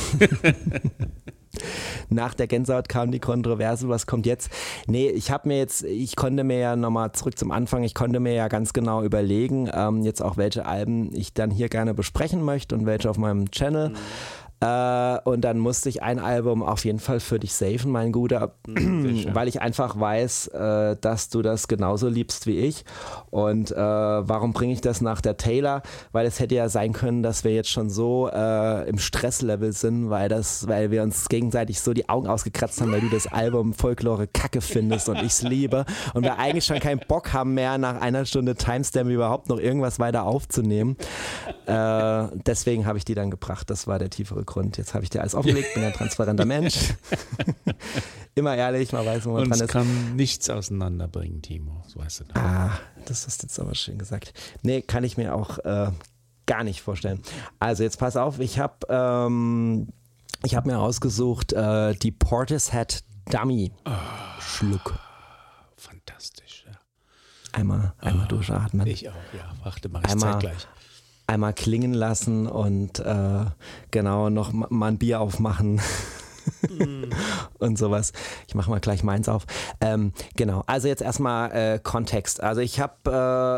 Nach der Gänsehaut kam die Kontroverse, was kommt jetzt? Nee, ich konnte mir ja nochmal zurück zum Anfang, ich konnte mir ja ganz genau überlegen, jetzt auch welche Alben ich dann hier gerne besprechen möchte und welche auf meinem Channel. Und dann musste ich ein Album auf jeden Fall für dich saven, mein Guter, weil ich einfach weiß, dass du das genauso liebst wie ich. Und warum bringe ich das nach der Taylor? Weil es hätte ja sein können, dass wir jetzt schon so im Stresslevel sind, weil wir uns gegenseitig so die Augen ausgekratzt haben, weil du das Album Folklore Kacke findest und ich es liebe. Und wir eigentlich schon keinen Bock haben mehr, nach einer Stunde Timestamp überhaupt noch irgendwas weiter aufzunehmen. Deswegen habe ich die dann gebracht. Das war der tiefere Grund. Jetzt habe ich dir alles aufgelegt, bin ein transparenter Mensch. Immer ehrlich, man weiß, wo man dran ist. Uns kann nichts auseinanderbringen, Timo, so weißt du das. Das hast du jetzt aber schön gesagt. Nee, kann ich mir auch gar nicht vorstellen. Also jetzt pass auf, ich habe mir ausgesucht die Portishead Dummy. Schluck. Fantastisch, ja. Einmal durchatmen. Ich auch, ja. Warte, mach ich zeitgleich. Einmal klingen lassen und genau noch mal ein Bier aufmachen. Und sowas. Ich mache mal gleich meins auf. Genau, also jetzt erstmal Kontext. Also ich habe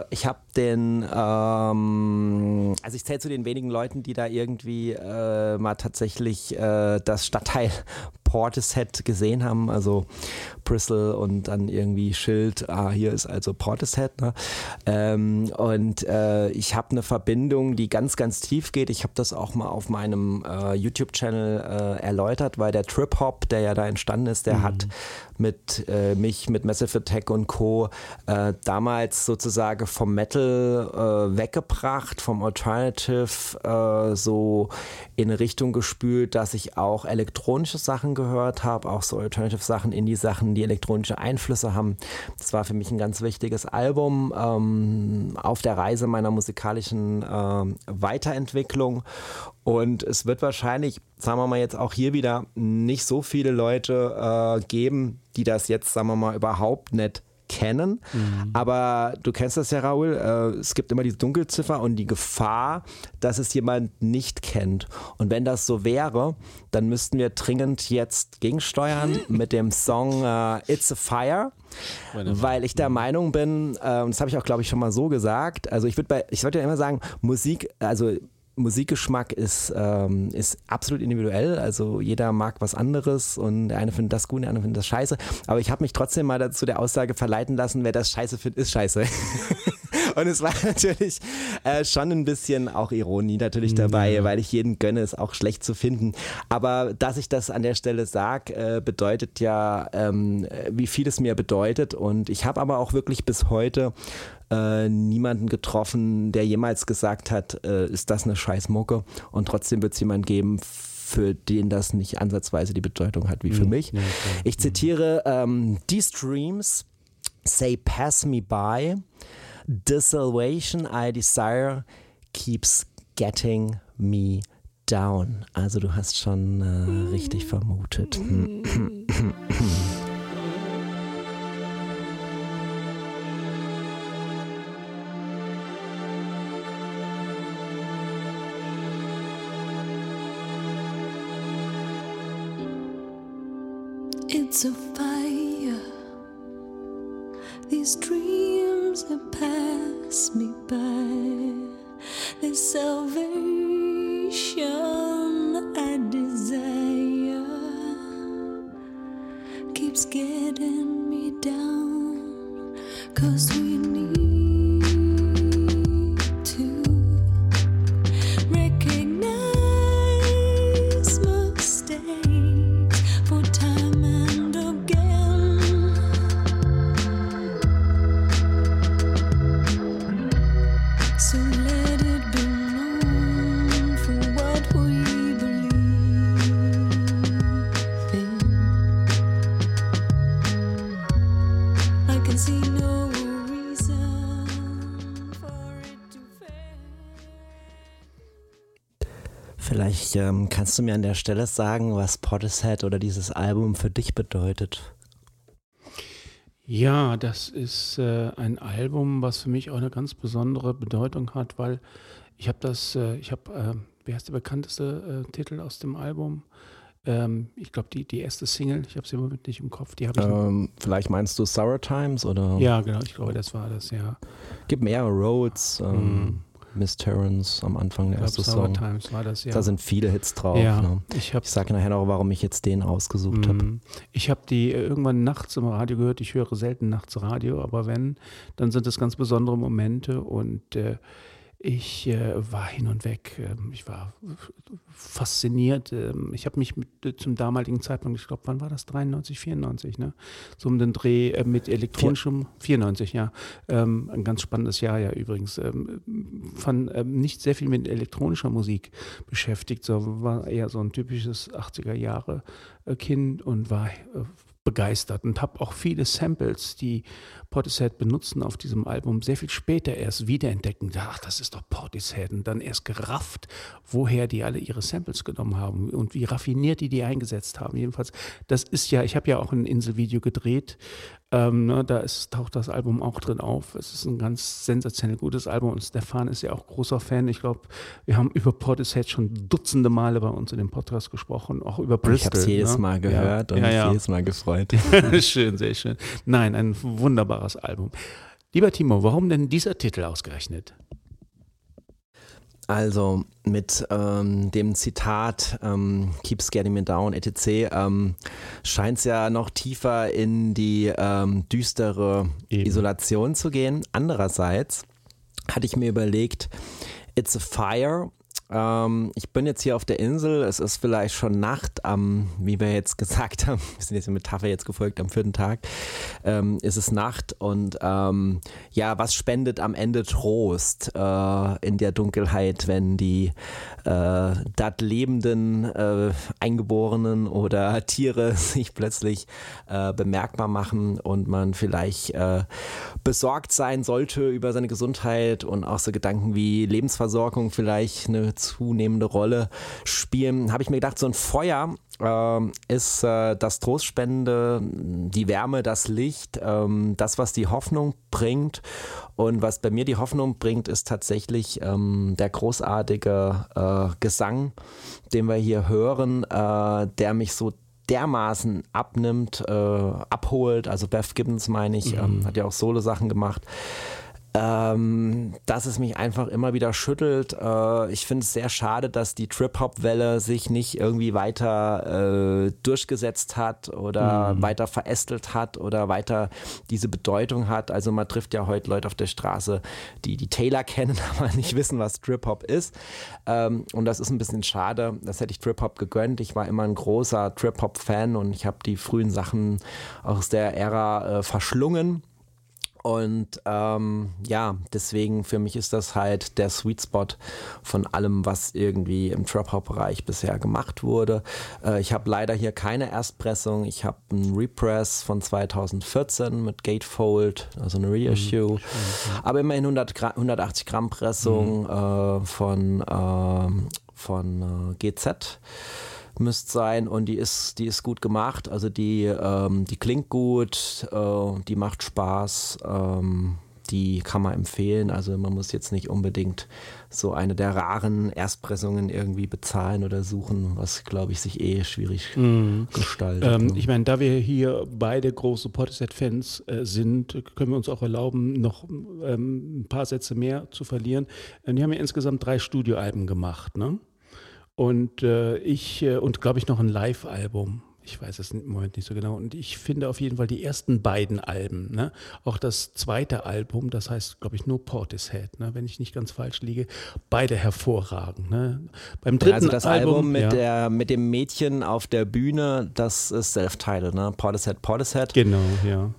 also ich zähle zu den wenigen Leuten, die da irgendwie mal tatsächlich das Stadtteil Portishead gesehen haben, also Bristol und dann irgendwie Schild, hier ist also Portishead. Ne? Und ich habe eine Verbindung, die ganz, ganz tief geht. Ich habe das auch mal auf meinem YouTube-Channel erläutert, weil der Trip-Hop, der ja da entstanden ist, der hat mich mit Massive Attack und Co. Damals sozusagen vom Metal weggebracht, vom Alternative so in eine Richtung gespült, dass ich auch elektronische Sachen gehört habe, auch so Alternative Sachen, Indie-Sachen, die elektronische Einflüsse haben. Das war für mich ein ganz wichtiges Album auf der Reise meiner musikalischen Weiterentwicklung. Und es wird wahrscheinlich, sagen wir mal jetzt auch hier wieder, nicht so viele Leute geben, die das jetzt, sagen wir mal, überhaupt nicht kennen. Aber du kennst das ja, Raoul, es gibt immer diese Dunkelziffer und die Gefahr, dass es jemand nicht kennt. Und wenn das so wäre, dann müssten wir dringend jetzt gegensteuern mit dem Song It's a Fire. Weil ich der Meinung bin, und das habe ich auch, glaube ich, schon mal so gesagt, also ich würde ja immer sagen, Musikgeschmack ist absolut individuell, also jeder mag was anderes und der eine findet das gut, der andere findet das scheiße, aber ich habe mich trotzdem mal dazu der Aussage verleiten lassen, wer das scheiße findet, ist scheiße. Und es war natürlich schon ein bisschen auch Ironie natürlich dabei, weil ich jeden gönne, es auch schlecht zu finden. Aber dass ich das an der Stelle sage, bedeutet ja, wie viel es mir bedeutet. Und ich habe aber auch wirklich bis heute niemanden getroffen, der jemals gesagt hat, ist das eine Scheißmucke? Und trotzdem wird es jemanden geben, für den das nicht ansatzweise die Bedeutung hat wie für mich. Ja, ich zitiere These Dreams say pass me by. The salvation I desire keeps getting me down. Also du hast schon richtig vermutet. It's a fire. These dreams that pass me by. This salvation I desire keeps getting me down. 'Cause we need to recognize mistakes for time and again. So let it be known for what we believe in. I can see no reason for it to fail. Vielleicht kannst du mir an der Stelle sagen, was Portishead oder dieses Album für dich bedeutet. Ja, das ist ein Album, was für mich auch eine ganz besondere Bedeutung hat, weil wie heißt der bekannteste Titel aus dem Album? Ich glaube, die erste Single, ich habe sie im Moment nicht im Kopf, die habe ich Vielleicht meinst du Sour Times oder? Ja, genau, ich glaube, das war das, ja. Gibt mehrere Roads. Miss Terrence am Anfang, der erste Sour Song. Times war das, ja. Da sind viele Hits drauf. Ja, Ne? ich sage nachher noch, warum ich jetzt den ausgesucht habe. Ich habe die irgendwann nachts im Radio gehört. Ich höre selten nachts Radio, aber wenn, dann sind es ganz besondere Momente und ich war hin und weg. Ich war fasziniert. Ich habe mich zum damaligen Zeitpunkt, ich glaube, wann war das? 93, 94, ne? So um den Dreh mit elektronischem, 94, ja. Ein ganz spannendes Jahr ja übrigens. Nicht sehr viel mit elektronischer Musik beschäftigt, sondern war eher so ein typisches 80er Jahre Kind und war begeistert und habe auch viele Samples, die Portishead benutzen auf diesem Album, sehr viel später erst wiederentdecken. Ach, das ist doch Portishead. Und dann erst gerafft, woher die alle ihre Samples genommen haben und wie raffiniert die eingesetzt haben. Jedenfalls, das ist ja, ich habe ja auch ein Inselvideo gedreht, da taucht das Album auch drin auf. Es ist ein ganz sensationell gutes Album und Stefan ist ja auch großer Fan. Ich glaube, wir haben über Portishead schon dutzende Male bei uns in dem Podcast gesprochen, auch über Bristol. Ich habe es jedes Mal gehört und jedes Mal gefreut. Schön, sehr schön. Nein, ein wunderbares Album. Lieber Timo, warum denn dieser Titel ausgerechnet? Also mit dem Zitat Keeps Getting Me Down etc. Scheint es ja noch tiefer in die düstere Isolation zu gehen. Andererseits hatte ich mir überlegt, It's a Fire. Ich bin jetzt hier auf der Insel, es ist vielleicht schon Nacht, wie wir jetzt gesagt haben, wir sind jetzt der Metapher jetzt gefolgt, am 4. Tag ist es Nacht und was spendet am Ende Trost in der Dunkelheit, wenn die dort lebenden Eingeborenen oder Tiere sich plötzlich bemerkbar machen und man vielleicht besorgt sein sollte über seine Gesundheit und auch so Gedanken wie Lebensversorgung vielleicht eine zunehmende Rolle spielen, habe ich mir gedacht, so ein Feuer ist das Trostspende, die Wärme, das Licht, das, was die Hoffnung bringt. Und was bei mir die Hoffnung bringt, ist tatsächlich der großartige Gesang, den wir hier hören, der mich so dermaßen abholt. Also Beth Gibbons, meine ich, hat ja auch Solo-Sachen gemacht. Dass es mich einfach immer wieder schüttelt. Ich finde es sehr schade, dass die Trip-Hop-Welle sich nicht irgendwie weiter durchgesetzt hat oder weiter verästelt hat oder weiter diese Bedeutung hat. Also man trifft ja heute Leute auf der Straße, die Taylor kennen, aber nicht wissen, was Trip-Hop ist. Und das ist ein bisschen schade. Das hätte ich Trip-Hop gegönnt. Ich war immer ein großer Trip-Hop-Fan und ich habe die frühen Sachen aus der Ära verschlungen. Und deswegen für mich ist das halt der Sweet Spot von allem, was irgendwie im Trap-Hop-Bereich bisher gemacht wurde. Ich habe leider hier keine Erstpressung. Ich habe einen Repress von 2014 mit Gatefold, also eine Reissue. Aber immerhin 180 Gramm Pressung von GZ. Müsste sein und die ist gut gemacht, also die klingt gut, die macht Spaß, die kann man empfehlen, also man muss jetzt nicht unbedingt so eine der raren Erstpressungen irgendwie bezahlen oder suchen, was glaube ich sich schwierig gestaltet. Ich meine, da wir hier beide große Portishead-Fans sind, können wir uns auch erlauben, noch ein paar Sätze mehr zu verlieren. Die haben ja insgesamt 3 Studioalben gemacht, ne? Und und glaube ich noch ein Live-Album. Ich weiß es im Moment nicht so genau. Und ich finde auf jeden Fall die ersten beiden Alben, ne? Auch das zweite Album, das heißt, glaube ich, nur Portishead, ne? Wenn ich nicht ganz falsch liege, beide hervorragend. Ne? Beim dritten also das Album mit dem Mädchen auf der Bühne, das ist Self-Titled, ne? Portishead. Genau, ja.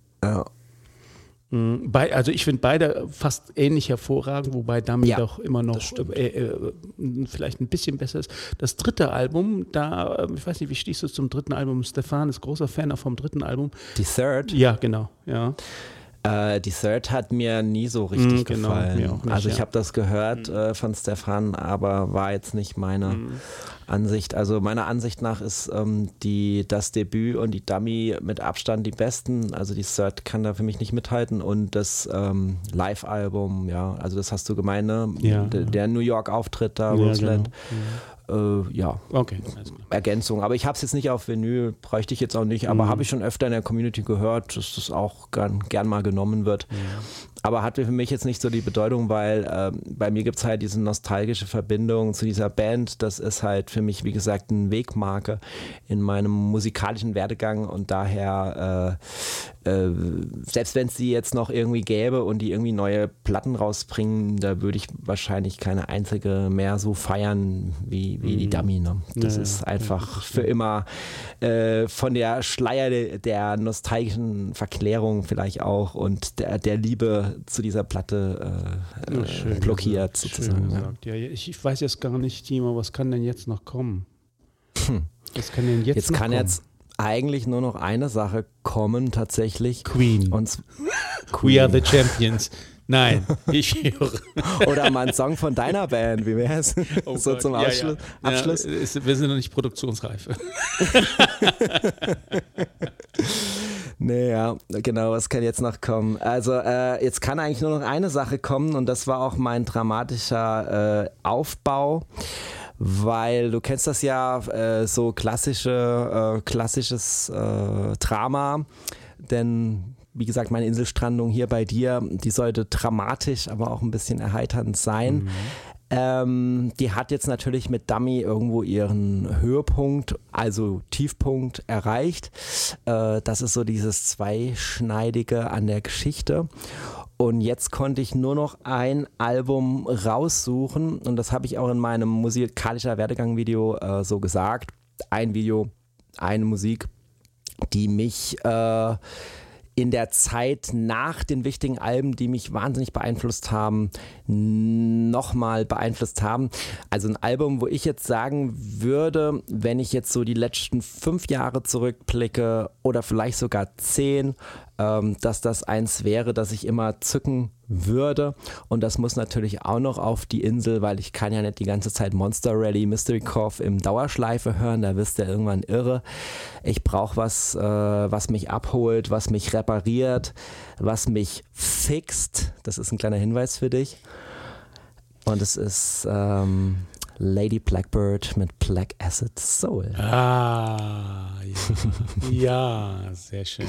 Also ich finde beide fast ähnlich hervorragend, wobei Dummy doch immer noch vielleicht ein bisschen besser ist. Das dritte Album, ich weiß nicht, wie stehst du zum dritten Album? Stefan ist großer Fan auch vom dritten Album. Die Third? Ja, genau, ja. Die Third hat mir nie so richtig gefallen. Mir auch nicht, also ich habe das gehört von Stefan, aber war jetzt nicht meine Ansicht. Also meiner Ansicht nach ist das Debüt und die Dummy mit Abstand die besten. Also die Third kann da für mich nicht mithalten und das Live-Album, also das hast du gemeint, ne? Ja, der New York-Auftritt da, Roseland. Genau. Okay. Ergänzung. Aber ich habe es jetzt nicht auf Vinyl, bräuchte ich jetzt auch nicht, aber habe ich schon öfter in der Community gehört, dass das auch gern mal genommen wird. Aber hat für mich jetzt nicht so die Bedeutung, weil bei mir gibt es halt diese nostalgische Verbindung zu dieser Band. Das ist halt für mich, wie gesagt, eine Wegmarke in meinem musikalischen Werdegang und daher, selbst wenn es die jetzt noch irgendwie gäbe und die irgendwie neue Platten rausbringen, da würde ich wahrscheinlich keine einzige mehr so feiern wie die Dummy. Ne? Das ist einfach für immer von der Schleier der nostalgischen Verklärung vielleicht auch und der Liebe zu dieser Platte blockiert sozusagen. Ja, ich weiß jetzt gar nicht, Timo, was kann denn jetzt noch kommen? Was kann denn jetzt noch kommen? Jetzt eigentlich nur noch eine Sache kommen tatsächlich. Queen. We are the champions. Nein, ich höre. Oder mal ein Song von deiner Band, wie wär's? Oh so Gott, zum Abschluss. Ja, wir sind noch nicht produktionsreif. Nee, ja, genau, was kann jetzt noch kommen? Also jetzt kann eigentlich nur noch eine Sache kommen und das war auch mein dramatischer Aufbau, weil du kennst das ja, so klassisches Drama, denn wie gesagt, meine Inselstrandung hier bei dir, die sollte dramatisch, aber auch ein bisschen erheiternd sein. Die hat jetzt natürlich mit Dummy irgendwo ihren Höhepunkt, also Tiefpunkt erreicht. Das ist so dieses Zweischneidige an der Geschichte. Und jetzt konnte ich nur noch ein Album raussuchen und das habe ich auch in meinem musikalischer Werdegang-Video so gesagt. Ein Video, eine Musik, die mich in der Zeit nach den wichtigen Alben, die mich wahnsinnig beeinflusst haben, nochmal beeinflusst haben. Also ein Album, wo ich jetzt sagen würde, wenn ich jetzt so die letzten 5 Jahre zurückblicke oder vielleicht sogar 10, dass das eins wäre, das ich immer zücken würde. Und das muss natürlich auch noch auf die Insel, weil ich kann ja nicht die ganze Zeit Monster Rally, Mystery Cove im Dauerschleife hören, da wirst du irgendwann irre. Ich brauche was, was mich abholt, was mich repariert, was mich fixt. Das ist ein kleiner Hinweis für dich. Und es ist Lady Blackbird mit Black Acid Soul. Ah, ja, sehr schön.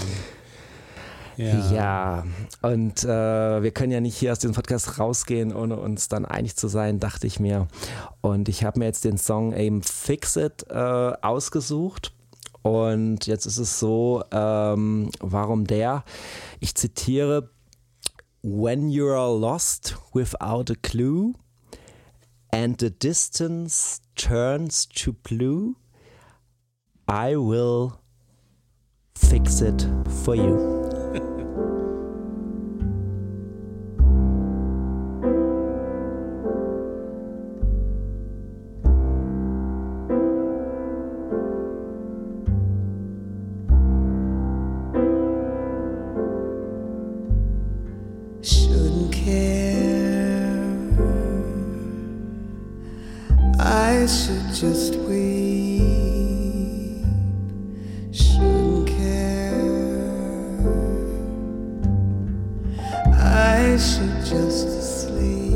Ja, und wir können ja nicht hier aus diesem Podcast rausgehen, ohne uns dann einig zu sein, dachte ich mir. Und ich habe mir jetzt den Song eben Fix It ausgesucht. Und jetzt ist es so, warum der? Ich zitiere: When you are lost without a clue and the distance turns to blue, I will fix it for you. Shouldn't care. I should just weep. Shouldn't care. I should just sleep.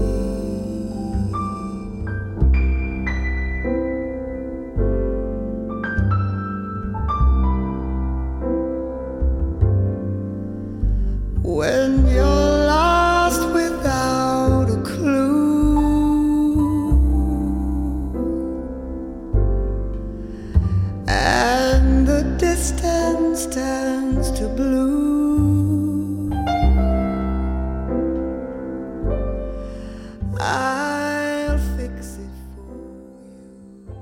When you're lost without a clue and the distance turns to blue, I'll fix it for you.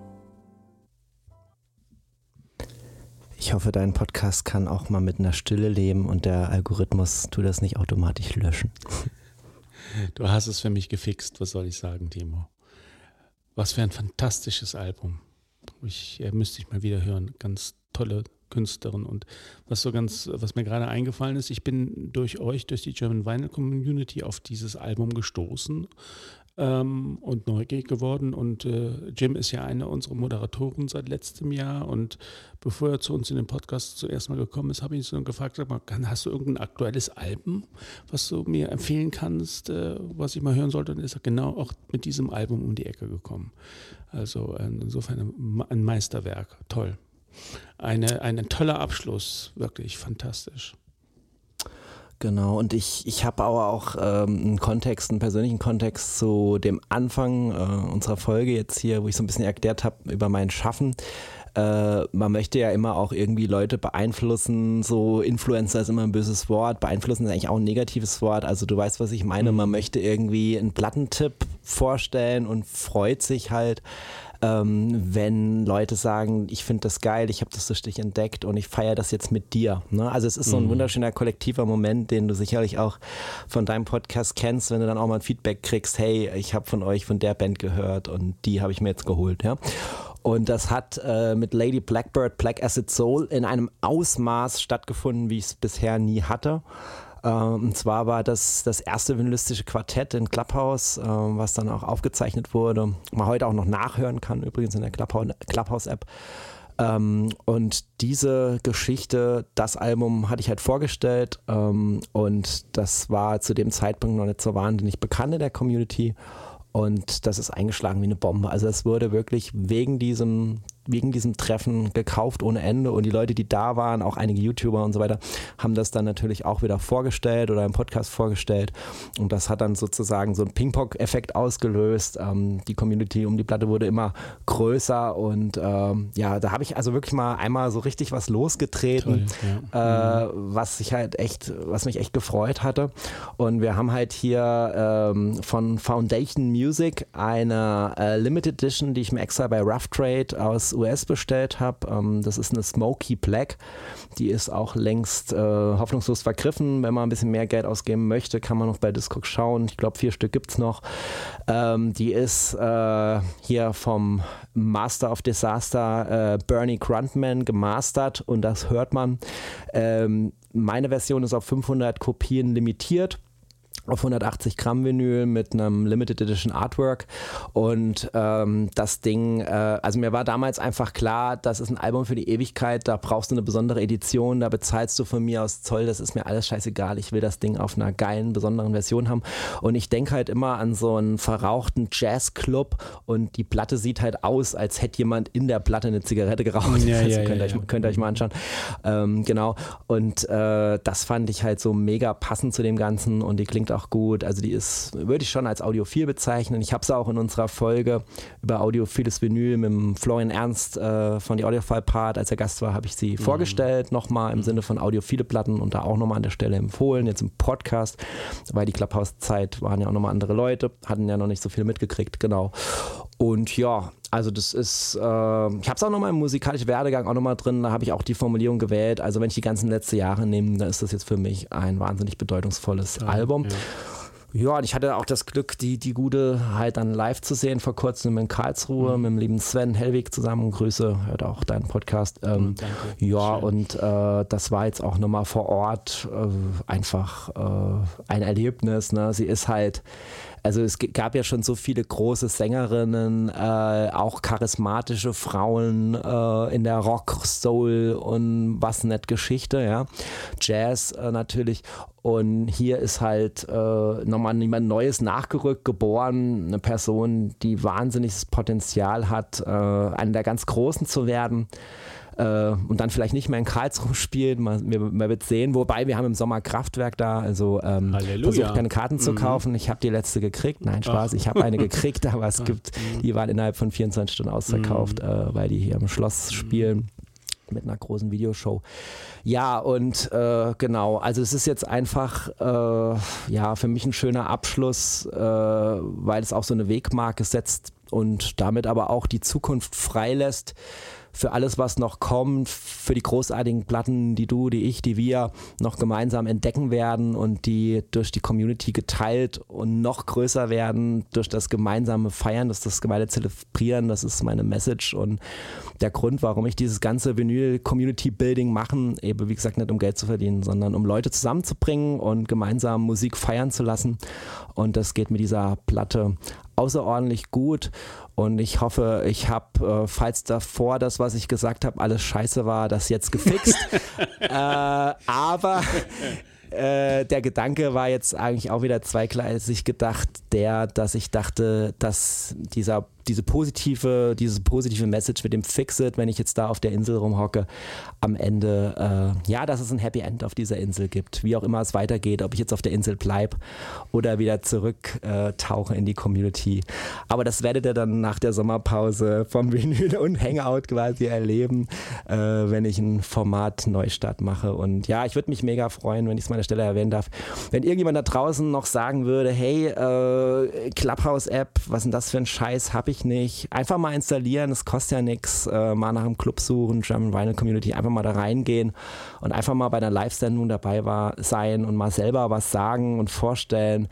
Ich hoffe, dein Podcast kann auch mal mit einer Stille leben und der Algorithmus tut das nicht automatisch löschen. Du hast es für mich gefixt, was soll ich sagen, Timo? Was für ein fantastisches Album. Müsste ich mal wieder hören. Ganz tolle Künstlerin. Und was mir gerade eingefallen ist, ich bin durch die German Vinyl Community auf dieses Album gestoßen und neugierig geworden. Und Jim ist ja eine unserer Moderatoren seit letztem Jahr. Und bevor er zu uns in den Podcast zuerst mal gekommen ist, habe ich ihn so gefragt, sag mal, hast du irgendein aktuelles Album, was du mir empfehlen kannst, was ich mal hören sollte? Und er ist genau auch mit diesem Album um die Ecke gekommen. Also insofern ein Meisterwerk. Toll. Ein toller Abschluss. Wirklich fantastisch. Genau, und ich habe aber auch einen persönlichen Kontext zu dem Anfang unserer Folge jetzt hier, wo ich so ein bisschen erklärt habe über mein Schaffen. Man möchte ja immer auch irgendwie Leute beeinflussen, so Influencer ist immer ein böses Wort, beeinflussen ist eigentlich auch ein negatives Wort, also du weißt, was ich meine, man möchte irgendwie einen Plattentipp vorstellen und freut sich halt, wenn Leute sagen, ich finde das geil, ich habe das durch dich entdeckt und ich feiere das jetzt mit dir. Ne? Also es ist so ein wunderschöner kollektiver Moment, den du sicherlich auch von deinem Podcast kennst, wenn du dann auch mal ein Feedback kriegst, hey, ich habe von euch von der Band gehört und die habe ich mir jetzt geholt. Ja? Und das hat mit Lady Blackbird, Black Acid Soul in einem Ausmaß stattgefunden, wie ich es bisher nie hatte. Und zwar war das erste vinylistische Quartett in Clubhouse, was dann auch aufgezeichnet wurde, man heute auch noch nachhören kann, übrigens in der Clubhouse-App. Und diese Geschichte, das Album hatte ich halt vorgestellt und das war zu dem Zeitpunkt noch nicht so wahnsinnig bekannt in der Community. Und das ist eingeschlagen wie eine Bombe. Also es wurde wirklich wegen diesem Treffen gekauft ohne Ende und die Leute, die da waren, auch einige YouTuber und so weiter, haben das dann natürlich auch wieder vorgestellt oder im Podcast vorgestellt und das hat dann sozusagen so einen Ping-Pong-Effekt ausgelöst. Die Community um die Platte wurde immer größer und da habe ich also wirklich mal einmal so richtig was losgetreten, was mich echt gefreut hatte und wir haben halt hier von Foundation Music eine Limited Edition, die ich mir extra bei Rough Trade aus US bestellt habe. Das ist eine Smoky Black. Die ist auch längst hoffnungslos vergriffen. Wenn man ein bisschen mehr Geld ausgeben möchte, kann man noch bei Discogs schauen. Ich glaube, 4 Stück gibt es noch. Die ist hier vom Master of Disaster Bernie Grundman gemastert und das hört man. Meine Version ist auf 500 Kopien limitiert. Auf 180 Gramm Vinyl mit einem Limited Edition Artwork und das Ding, also mir war damals einfach klar, das ist ein Album für die Ewigkeit, da brauchst du eine besondere Edition, da bezahlst du von mir aus Zoll, das ist mir alles scheißegal, ich will das Ding auf einer geilen, besonderen Version haben und ich denke halt immer an so einen verrauchten Jazzclub und die Platte sieht halt aus, als hätte jemand in der Platte eine Zigarette geraucht, könnt ihr euch mal anschauen, genau und das fand ich halt so mega passend zu dem Ganzen und die klingt auch gut, also die würde ich schon als audiophil bezeichnen. Ich habe es auch in unserer Folge über audiophiles Vinyl mit dem Florian Ernst von die Audiophile Part, als er Gast war, habe ich sie vorgestellt, nochmal im Sinne von audiophile Platten und da auch nochmal an der Stelle empfohlen, jetzt im Podcast, weil die Clubhouse-Zeit waren ja auch nochmal andere Leute, hatten ja noch nicht so viel mitgekriegt, genau. Und ja, also das ist, ich habe es auch nochmal im musikalischen Werdegang auch nochmal drin, da habe ich auch die Formulierung gewählt, also wenn ich die ganzen letzten Jahre nehme, dann ist das jetzt für mich ein wahnsinnig bedeutungsvolles Album. Ja, und ich hatte auch das Glück, die Gute halt dann live zu sehen, vor kurzem in Karlsruhe mit dem lieben Sven Hellwig zusammen. Grüße, hört auch deinen Podcast. Danke. Ja, Schön. Und das war jetzt auch nochmal vor Ort einfach ein Erlebnis. Ne? Sie ist halt, also es gab ja schon so viele große Sängerinnen, auch charismatische Frauen in der Rock, Soul und was nicht Geschichte, ja. Jazz natürlich. Und hier ist halt nochmal jemand Neues nachgerückt, geboren, eine Person, die wahnsinniges Potenzial hat, eine der ganz Großen zu werden. Und dann vielleicht nicht mehr in Karlsruhe spielen, man wird sehen, wobei wir haben im Sommer Kraftwerk da, also versucht keine Karten zu kaufen, ich habe die letzte gekriegt, nein Spaß, ich habe eine gekriegt, aber die waren innerhalb von 24 Stunden ausverkauft, weil die hier im Schloss spielen. Mit einer großen Videoshow. Ja, und genau, also es ist jetzt einfach für mich ein schöner Abschluss, weil es auch so eine Wegmarke setzt und damit aber auch die Zukunft freilässt für alles, was noch kommt, für die großartigen Platten, die du, die ich, die wir noch gemeinsam entdecken werden und die durch die Community geteilt und noch größer werden durch das gemeinsame Feiern, das gemeinsame Zelebrieren, das ist meine Message und der Grund, warum ich dieses ganze Vinyl-Community-Building mache, eben wie gesagt nicht um Geld zu verdienen, sondern um Leute zusammenzubringen und gemeinsam Musik feiern zu lassen und das geht mit dieser Platte außerordentlich gut und ich hoffe, ich habe, falls davor das, was ich gesagt habe, alles scheiße war, das jetzt gefixt. Aber der Gedanke war jetzt eigentlich auch wieder zweigleisig gedacht, dass ich dachte, dass dieser dieses positive Message mit dem Fix-It, wenn ich jetzt da auf der Insel rumhocke, am Ende, dass es ein Happy End auf dieser Insel gibt, wie auch immer es weitergeht, ob ich jetzt auf der Insel bleibe oder wieder zurück tauche in die Community. Aber das werdet ihr dann nach der Sommerpause vom Vinyl und Hangout quasi erleben, wenn ich ein Format Neustart mache. Und ja, ich würde mich mega freuen, wenn ich es mal an der Stelle erwähnen darf, wenn irgendjemand da draußen noch sagen würde, hey, Clubhouse-App, was ist denn das für ein Scheiß, hab ich nicht. Einfach mal installieren, es kostet ja nichts, mal nach einem Club suchen, German Vinyl Community, einfach mal da reingehen und einfach mal bei einer Live-Sendung dabei sein und mal selber was sagen und vorstellen,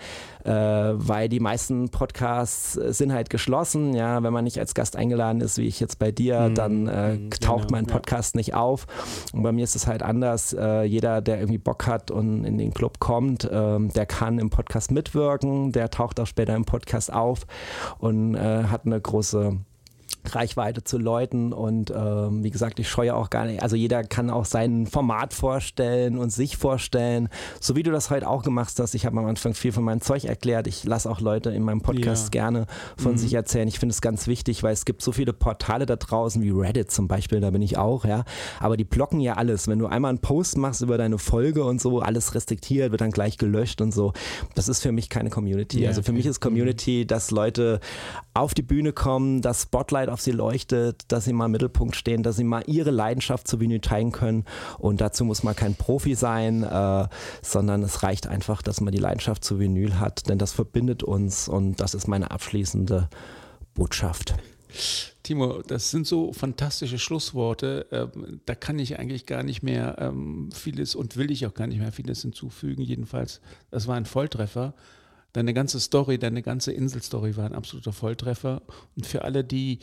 weil die meisten Podcasts sind halt geschlossen, ja, wenn man nicht als Gast eingeladen ist, wie ich jetzt bei dir, dann taucht mein Podcast nicht auf. Und bei mir ist es halt anders. Jeder, der irgendwie Bock hat und in den Club kommt, der kann im Podcast mitwirken, der taucht auch später im Podcast auf und hat eine große Reichweite zu Leuten und wie gesagt, ich scheue auch gar nicht, also jeder kann auch sein Format vorstellen und sich vorstellen, so wie du das heute auch gemacht hast. Ich habe am Anfang viel von meinem Zeug erklärt, ich lasse auch Leute in meinem Podcast gerne von sich erzählen. Ich finde es ganz wichtig, weil es gibt so viele Portale da draußen, wie Reddit zum Beispiel, da bin ich auch, ja, aber die blocken ja alles. Wenn du einmal einen Post machst über deine Folge und so, alles restriktiert, wird dann gleich gelöscht und so. Das ist für mich keine Community. Ja, also für mich ist Community, dass Leute auf die Bühne kommen, das Spotlight auf sie leuchtet, dass sie mal im Mittelpunkt stehen, dass sie mal ihre Leidenschaft zu Vinyl teilen können und dazu muss man kein Profi sein, sondern es reicht einfach, dass man die Leidenschaft zu Vinyl hat, denn das verbindet uns und das ist meine abschließende Botschaft. Timo, das sind so fantastische Schlussworte, da kann ich eigentlich gar nicht mehr vieles und will ich auch gar nicht mehr vieles hinzufügen, jedenfalls, das war ein Volltreffer. Deine ganze Story, deine ganze Inselstory war ein absoluter Volltreffer. Und für alle, die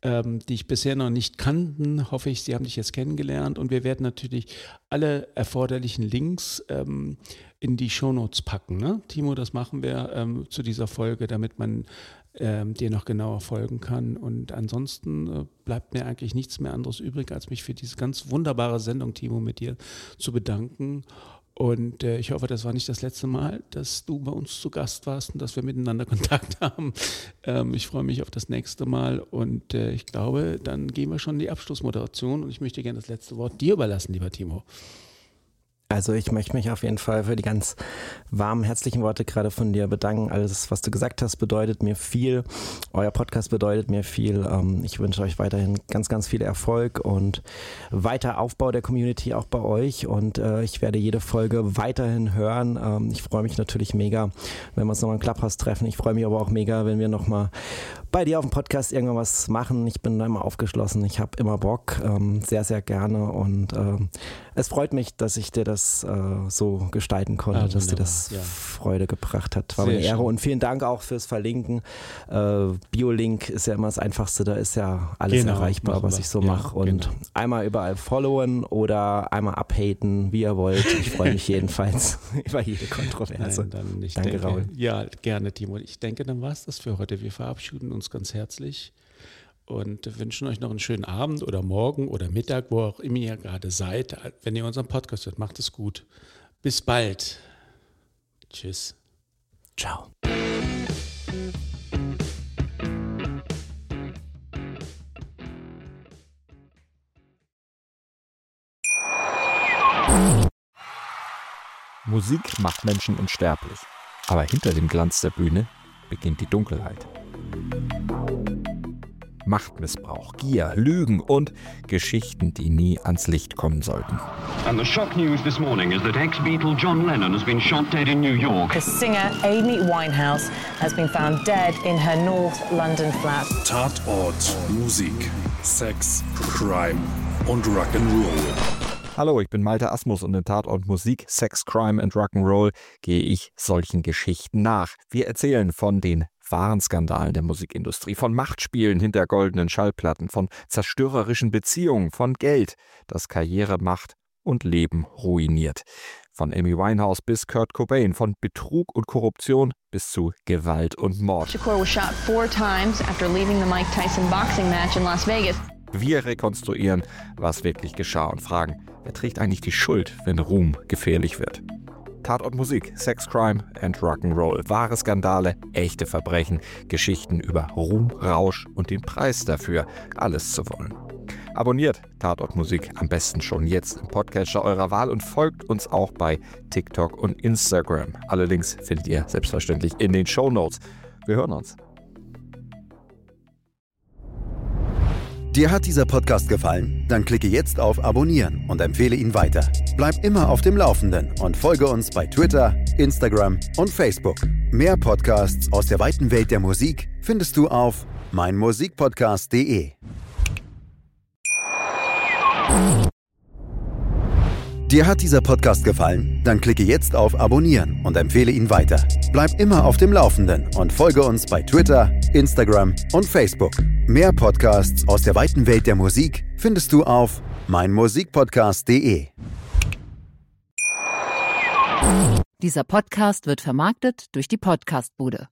ich bisher noch nicht kannten, hoffe ich, sie haben dich jetzt kennengelernt. Und wir werden natürlich alle erforderlichen Links in die Shownotes packen. Ne? Timo, das machen wir zu dieser Folge, damit man dir noch genauer folgen kann. Und ansonsten bleibt mir eigentlich nichts mehr anderes übrig, als mich für diese ganz wunderbare Sendung, Timo, mit dir zu bedanken. Und ich hoffe, das war nicht das letzte Mal, dass du bei uns zu Gast warst und dass wir miteinander Kontakt haben. Ich freue mich auf das nächste Mal und ich glaube, dann gehen wir schon in die Abschlussmoderation und ich möchte gerne das letzte Wort dir überlassen, lieber Timo. Also ich möchte mich auf jeden Fall für die ganz warmen, herzlichen Worte gerade von dir bedanken. Alles, was du gesagt hast, bedeutet mir viel. Euer Podcast bedeutet mir viel. Ich wünsche euch weiterhin ganz, ganz viel Erfolg und weiter Aufbau der Community auch bei euch. Und ich werde jede Folge weiterhin hören. Ich freue mich natürlich mega, wenn wir uns nochmal im Clubhouse treffen. Ich freue mich aber auch mega, wenn wir nochmal bei dir auf dem Podcast irgendwann was machen. Ich bin da immer aufgeschlossen. Ich habe immer Bock. Sehr, sehr gerne. Und es freut mich, dass ich dir das so gestalten konnte, dass dir das Freude gebracht hat. War mir eine Ehre und vielen Dank auch fürs Verlinken. BioLink ist ja immer das Einfachste, da ist ja alles erreichbar, was ich so mache. Und einmal überall followen oder einmal abhaten, wie ihr wollt. Ich freue mich jedenfalls über jede Kontroverse. Nein, Danke, Raul. Ja, gerne, Timo. Ich denke, dann war es das für heute. Wir verabschieden uns ganz herzlich und wünschen euch noch einen schönen Abend oder Morgen oder Mittag, wo auch immer ihr gerade seid, wenn ihr unseren Podcast hört. Macht es gut. Bis bald. Tschüss. Ciao. Musik macht Menschen unsterblich. Aber hinter dem Glanz der Bühne beginnt die Dunkelheit. Machtmissbrauch, Gier, Lügen und Geschichten, die nie ans Licht kommen sollten. And the shock news this morning is that ex-Beatle John Lennon has been shot dead in New York. The singer Amy Winehouse has been found dead in her North London flat. Tatort, Musik, Sex, Crime und Rock'n'Roll. Hallo, ich bin Malte Asmus und in Tatort Musik, Sex, Crime and Rock'n'Roll gehe ich solchen Geschichten nach. Wir erzählen von den wahren Skandalen der Musikindustrie, von Machtspielen hinter goldenen Schallplatten, von zerstörerischen Beziehungen, von Geld, das Karriere macht und Leben ruiniert. Von Amy Winehouse bis Kurt Cobain, von Betrug und Korruption bis zu Gewalt und Mord. Shakur was shot 4 times after leaving the Mike Tyson boxing match in Las Vegas. Wir rekonstruieren, was wirklich geschah und fragen, wer trägt eigentlich die Schuld, wenn Ruhm gefährlich wird. Tatort Musik, Sex, Crime and Rock'n'Roll. Wahre Skandale, echte Verbrechen, Geschichten über Ruhm, Rausch und den Preis dafür, alles zu wollen. Abonniert Tatort Musik am besten schon jetzt im Podcatcher eurer Wahl und folgt uns auch bei TikTok und Instagram. Alle Links findet ihr selbstverständlich in den Shownotes. Wir hören uns. Dir hat dieser Podcast gefallen? Dann klicke jetzt auf Abonnieren und empfehle ihn weiter. Bleib immer auf dem Laufenden und folge uns bei Twitter, Instagram und Facebook. Mehr Podcasts aus der weiten Welt der Musik findest du auf meinmusikpodcast.de. Dir hat dieser Podcast gefallen? Dann klicke jetzt auf Abonnieren und empfehle ihn weiter. Bleib immer auf dem Laufenden und folge uns bei Twitter, Instagram und Facebook. Mehr Podcasts aus der weiten Welt der Musik findest du auf meinmusikpodcast.de. Dieser Podcast wird vermarktet durch die Podcastbude.